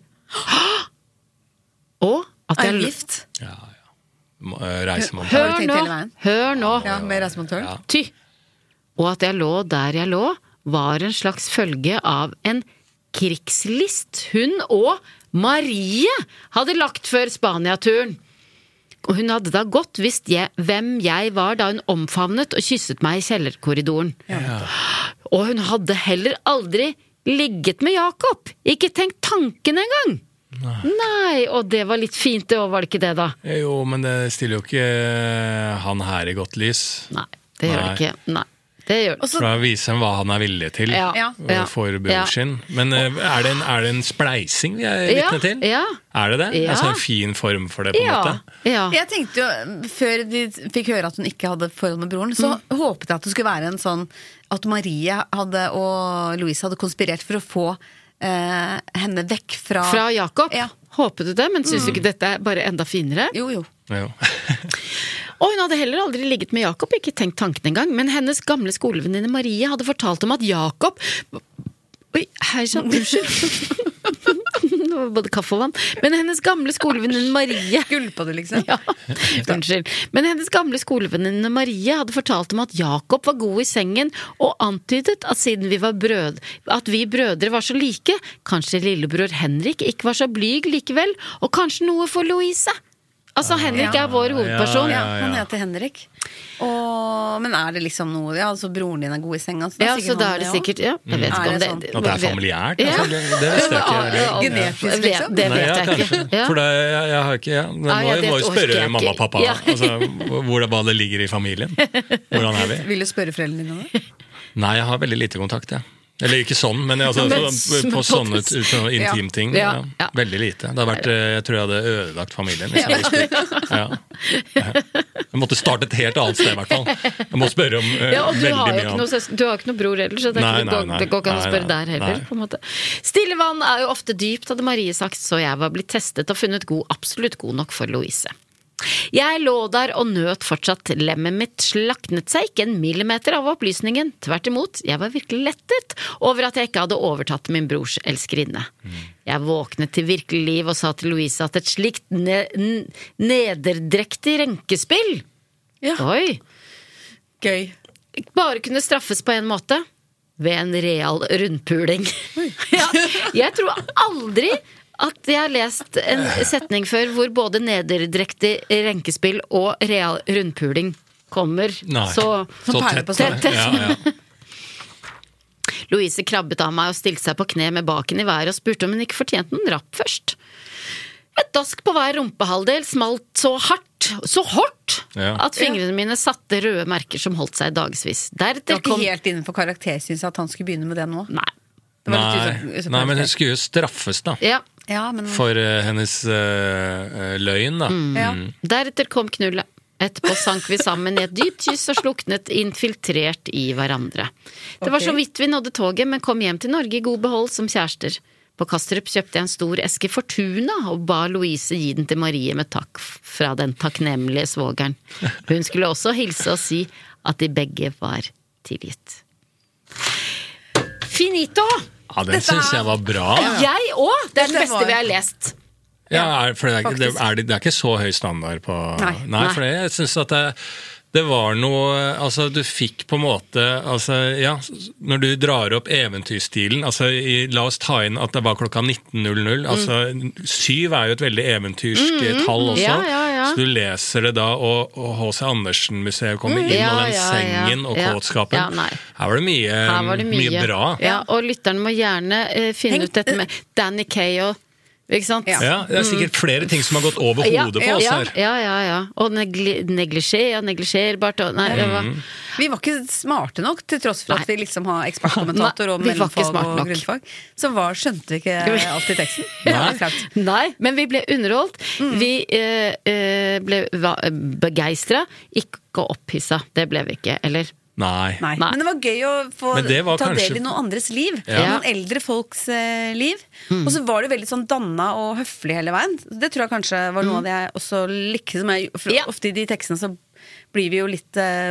Og at Er jeg hun gift? Ja, ja. Må- uh, Reisemontasje. Har du Hør tenkt nå, hele veien? hør nå. Ja, med reisemontøren? Ja. Ty. Og at jeg lå der jeg lå, var en slags følge av en krigslist hun og Marie hadde lagt før Spania-turen. Og hun hadde da godt visst jeg, hvem jeg var da hun omfavnet og kysset meg i kjellerkorridoren. Og hun hadde heller aldri ligget med Jakob. Ikke tenkt tanken engang. Nei. Nei, og det var litt fint det, og var det ikke det da? Jo, men det stiller jo ikke uh, han her i godt lys. Nei, det gjør det Nei. ikke. Nei, det gjør det. For da viser han hva han er villig til Ja, Ja. uh, ja, for ja. bror sin. Men uh, er, det en, er det en spleising vi er Ja, vitne til? ja. Er det det? Ja. Altså en fin form for det, på en Ja, måte? ja. Jeg tenkte jo, før de fikk høre at hun ikke hadde forhold med broren, så håpet jeg at det skulle være en sånn at Marie hadde, og Louise hadde konspirert for å få eh, henne vekk fra Fra Jakob. Ja. Håpet du det, men synes du ikke dette er bare enda finere? Jo, jo. Jo. Og hun hadde heller aldri ligget med Jakob, ikke tenkt tanken engang, men hennes gamle skolevenninne Marie hadde fortalt om at Jakob... Oi, hei sann, unnskyld. Det var både kaffe og vann. Men hennes gamle skolevenninne Marie... Gulpa du liksom? Ja, unnskyld. Men hennes gamle skolevenninne Marie hadde fortalt om at Jakob var god i sengen, og antydet at siden vi var brød, at vi brødre var så like, kanskje lillebror Henrik ikke var så blyg likevel, og kanskje noe for Louise. Altså, Henrik er vår hovedperson. Ja, han heter Henrik. Og, men er det liksom noe Ja, altså broren din er god i senga, så Ja, så da er det sikkert Ja, jeg vet ikke om det sånn? At det er familiært? Ja. Altså, det, det visste jeg ikke. Genetisk, liksom? Det Nei, vet ja, jeg ikke. kanskje. Ja. For det, jeg, jeg har ikke ja. Men Nei, må, ja, det må jo orker spørre jeg mamma og ikke. pappa Ja. altså, hvor, hva det ligger i familien. Hvordan er vi? Vil du spørre foreldrene dine om det? Nei, jeg har veldig lite kontakt, ja. Eller ikke sånn, men altså, Men så, på sånne, sånne intimting Ja. ja. Ja. Veldig lite. Det har vært, jeg tror jeg hadde ødelagt familien hvis jeg hadde spurt. Ja. Jeg måtte starte et helt annet sted i hvert fall. Jeg må spørre om uh, Ja, og du veldig har jo mye ikke om noe, søs- du har ikke noe bror heller, så det, er Nei, ikke, nei, det, nei. går, det går ikke an å Nei, spørre nei. der heller, Nei. på en måte. Stille vann er jo ofte dypt, hadde Marie sagt, så jeg var blitt testet og funnet god, absolutt god nok for Louise. Jeg lå der og nøt fortsatt. Lemmet mitt slaknet seg ikke en millimeter av opplysningen. Tvert imot, jeg var virkelig lettet over at jeg ikke hadde overtatt min brors elskerinne. Jeg våknet til virkelig liv og sa til Louise at et slikt ne n- nederdrektig renkespill Ja. Oi, Gøy. bare kunne straffes på en måte. Ved en real rundpuling. Ja, jeg tror aldri at jeg har lest en setning før hvor både nederdrektig renkespill og real rundpuling kommer Nei. så, Så perler på tett. sånn. Ja, ja. Louise krabbet av meg og stilte seg på kne med baken i været og spurte om hun ikke fortjente en rapp først. Et dask på hver rumpehalvdel smalt så hardt, så hardt, Ja. at fingrene mine satte røde merker som holdt seg dagsvis. Det Deretter var ikke kom... helt innenfor karakter, synes jeg, at han skulle begynne med det nå. Nei. Det var litt Nei, usa- usa- nei, men hun skulle jo straffes da Ja. Ja, men for uh, hennes uh, løgn da. ja. Deretter kom knullet. Etterpå sank vi sammen i et dypt kyss og sluknet infiltrert i hverandre. Det var Ok. så vidt vi nådde toget, men kom hjem til Norge i god behold som kjærester. På Kastrup kjøpte jeg en stor eske Fortuna og ba Louise gi den til Marie med takk fra den takknemlige svogeren. Hun skulle også hilse og si at de begge var tilgitt. Finito! Ja, den synes jeg var bra. Jeg òg! Det er den Dette beste var- vi har lest. Ja, er, for det er, ikke- det, faktisk. er, det, det er ikke så høy standard på Nei. Nei, for det, jeg synes at det, det var noe Altså, du fikk på en måte altså, ja, når du drar opp eventyrstilen altså, i, la oss ta inn at det var klokka nitten null null altså, syv er jo et veldig eventyrsk tall også, Ja, ja, ja. så du leser det da, og, og H C Andersen-museet kommer inn, Ja, og den ja, ja. sengen og Ja. kåtskapen. Ja, nei. Her var det mye, Her var det mye, mye bra. Ja, og lytterne må gjerne eh, finne Tenk- ut dette med Danny Kaye og ikke sant? Ja. Ja, det er sikkert flere ting som har gått over Ja, hodet på ja, oss ja, her. ja, ja, ja. Og negli neglisjé og neglisjerbart og nei, det var Vi var ikke smarte nok, til tross for at Nei. vi liksom har ekspertkommentator og Nei, vi var ikke mellomfag smarte og nok. grunnfag. Så var, skjønte vi ikke alt i teksten. Det var flaut. Nei, men vi ble underholdt. Vi eh, eh, ble begeistra, ikke opphissa. Det ble vi ikke, eller? Nei. Nei. Nei. Men det var gøy å få Men det var ta kanskje- del i noen andres liv. Ja. Noen eldre folks eh, liv. Og så var det veldig sånn danna og høflig hele veien. Det tror jeg kanskje var noe av det jeg også likte. Som jeg, for Ja. Ofte i de tekstene så blir vi jo litt eh,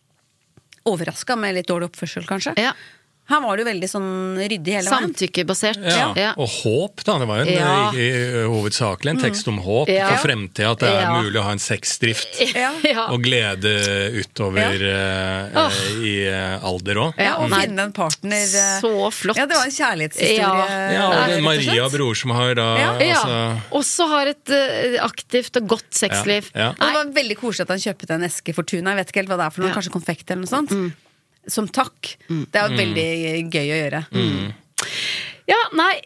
overraska med litt dårlig oppførsel, kanskje. Ja. Her var det jo veldig sånn ryddig hele veien. Samtykkebasert. Ja. Ja. Og håp, da. Det var jo en, Ja. i, i, hovedsakelig en tekst om håp Ja. for fremtida. At det er Ja. mulig å ha en sexdrift Ja. Ja. og glede utover eh, Åh. i eh, alder òg. Ja, og Nei. finne en partner. eh, Så flott. Ja, det var en kjærlighetshistorie. Ja. Ja, og rett den og Maria slett. bror som har da Ja. Ja. altså, Også har et eh, aktivt og godt sexliv. Ja, ja. Og det var veldig koselig at han kjøpte en eske Fortuna. Jeg vet ikke helt hva det er for noe, Ja. kanskje konfekt eller noe sånt. Som takk. Det er jo veldig gøy å gjøre. Ja, nei,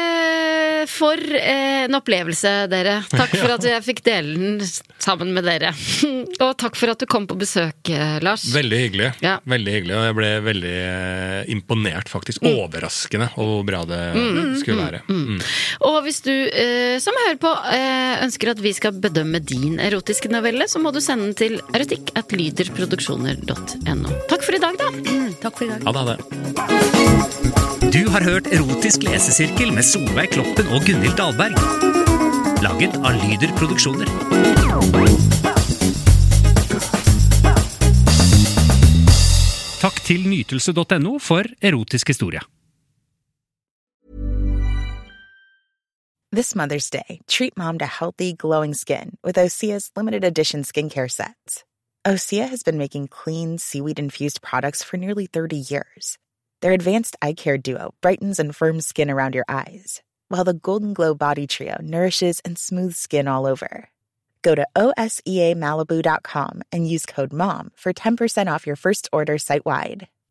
eh, for eh, en opplevelse, dere. Takk for at jeg fikk dele den sammen med dere. Og takk for at du kom på besøk, eh, Lars. Veldig hyggelig. Ja. Veldig hyggelig, og jeg ble veldig eh, imponert, faktisk. Overraskende over hvor bra det skulle være. Mm. Og hvis du eh, som hører på eh, ønsker at vi skal bedømme din erotiske novelle, så må du sende den til erotikk at lyderproduksjoner punktum no. Takk for i dag, da. Takk for i dag. Ha det, ha det. Du har hørt Erotisk lesesirkel med Solveig Kloppen og Gunhild Dahlberg. Laget av Lyder Produksjoner. Takk til nytelse punktum no for erotisk historie. This Mother's Day, treat mom to healthy, glowing skin with Osea's limited edition skincare sets. Osea has been making clean, seaweed-infused products for nearly thirty years. Their advanced eye care duo brightens and firms skin around your eyes, while the Golden Glow Body Trio nourishes and smooths skin all over. Go to O S E A Malibu dot com and use code MOM for ten percent off your first order site-wide.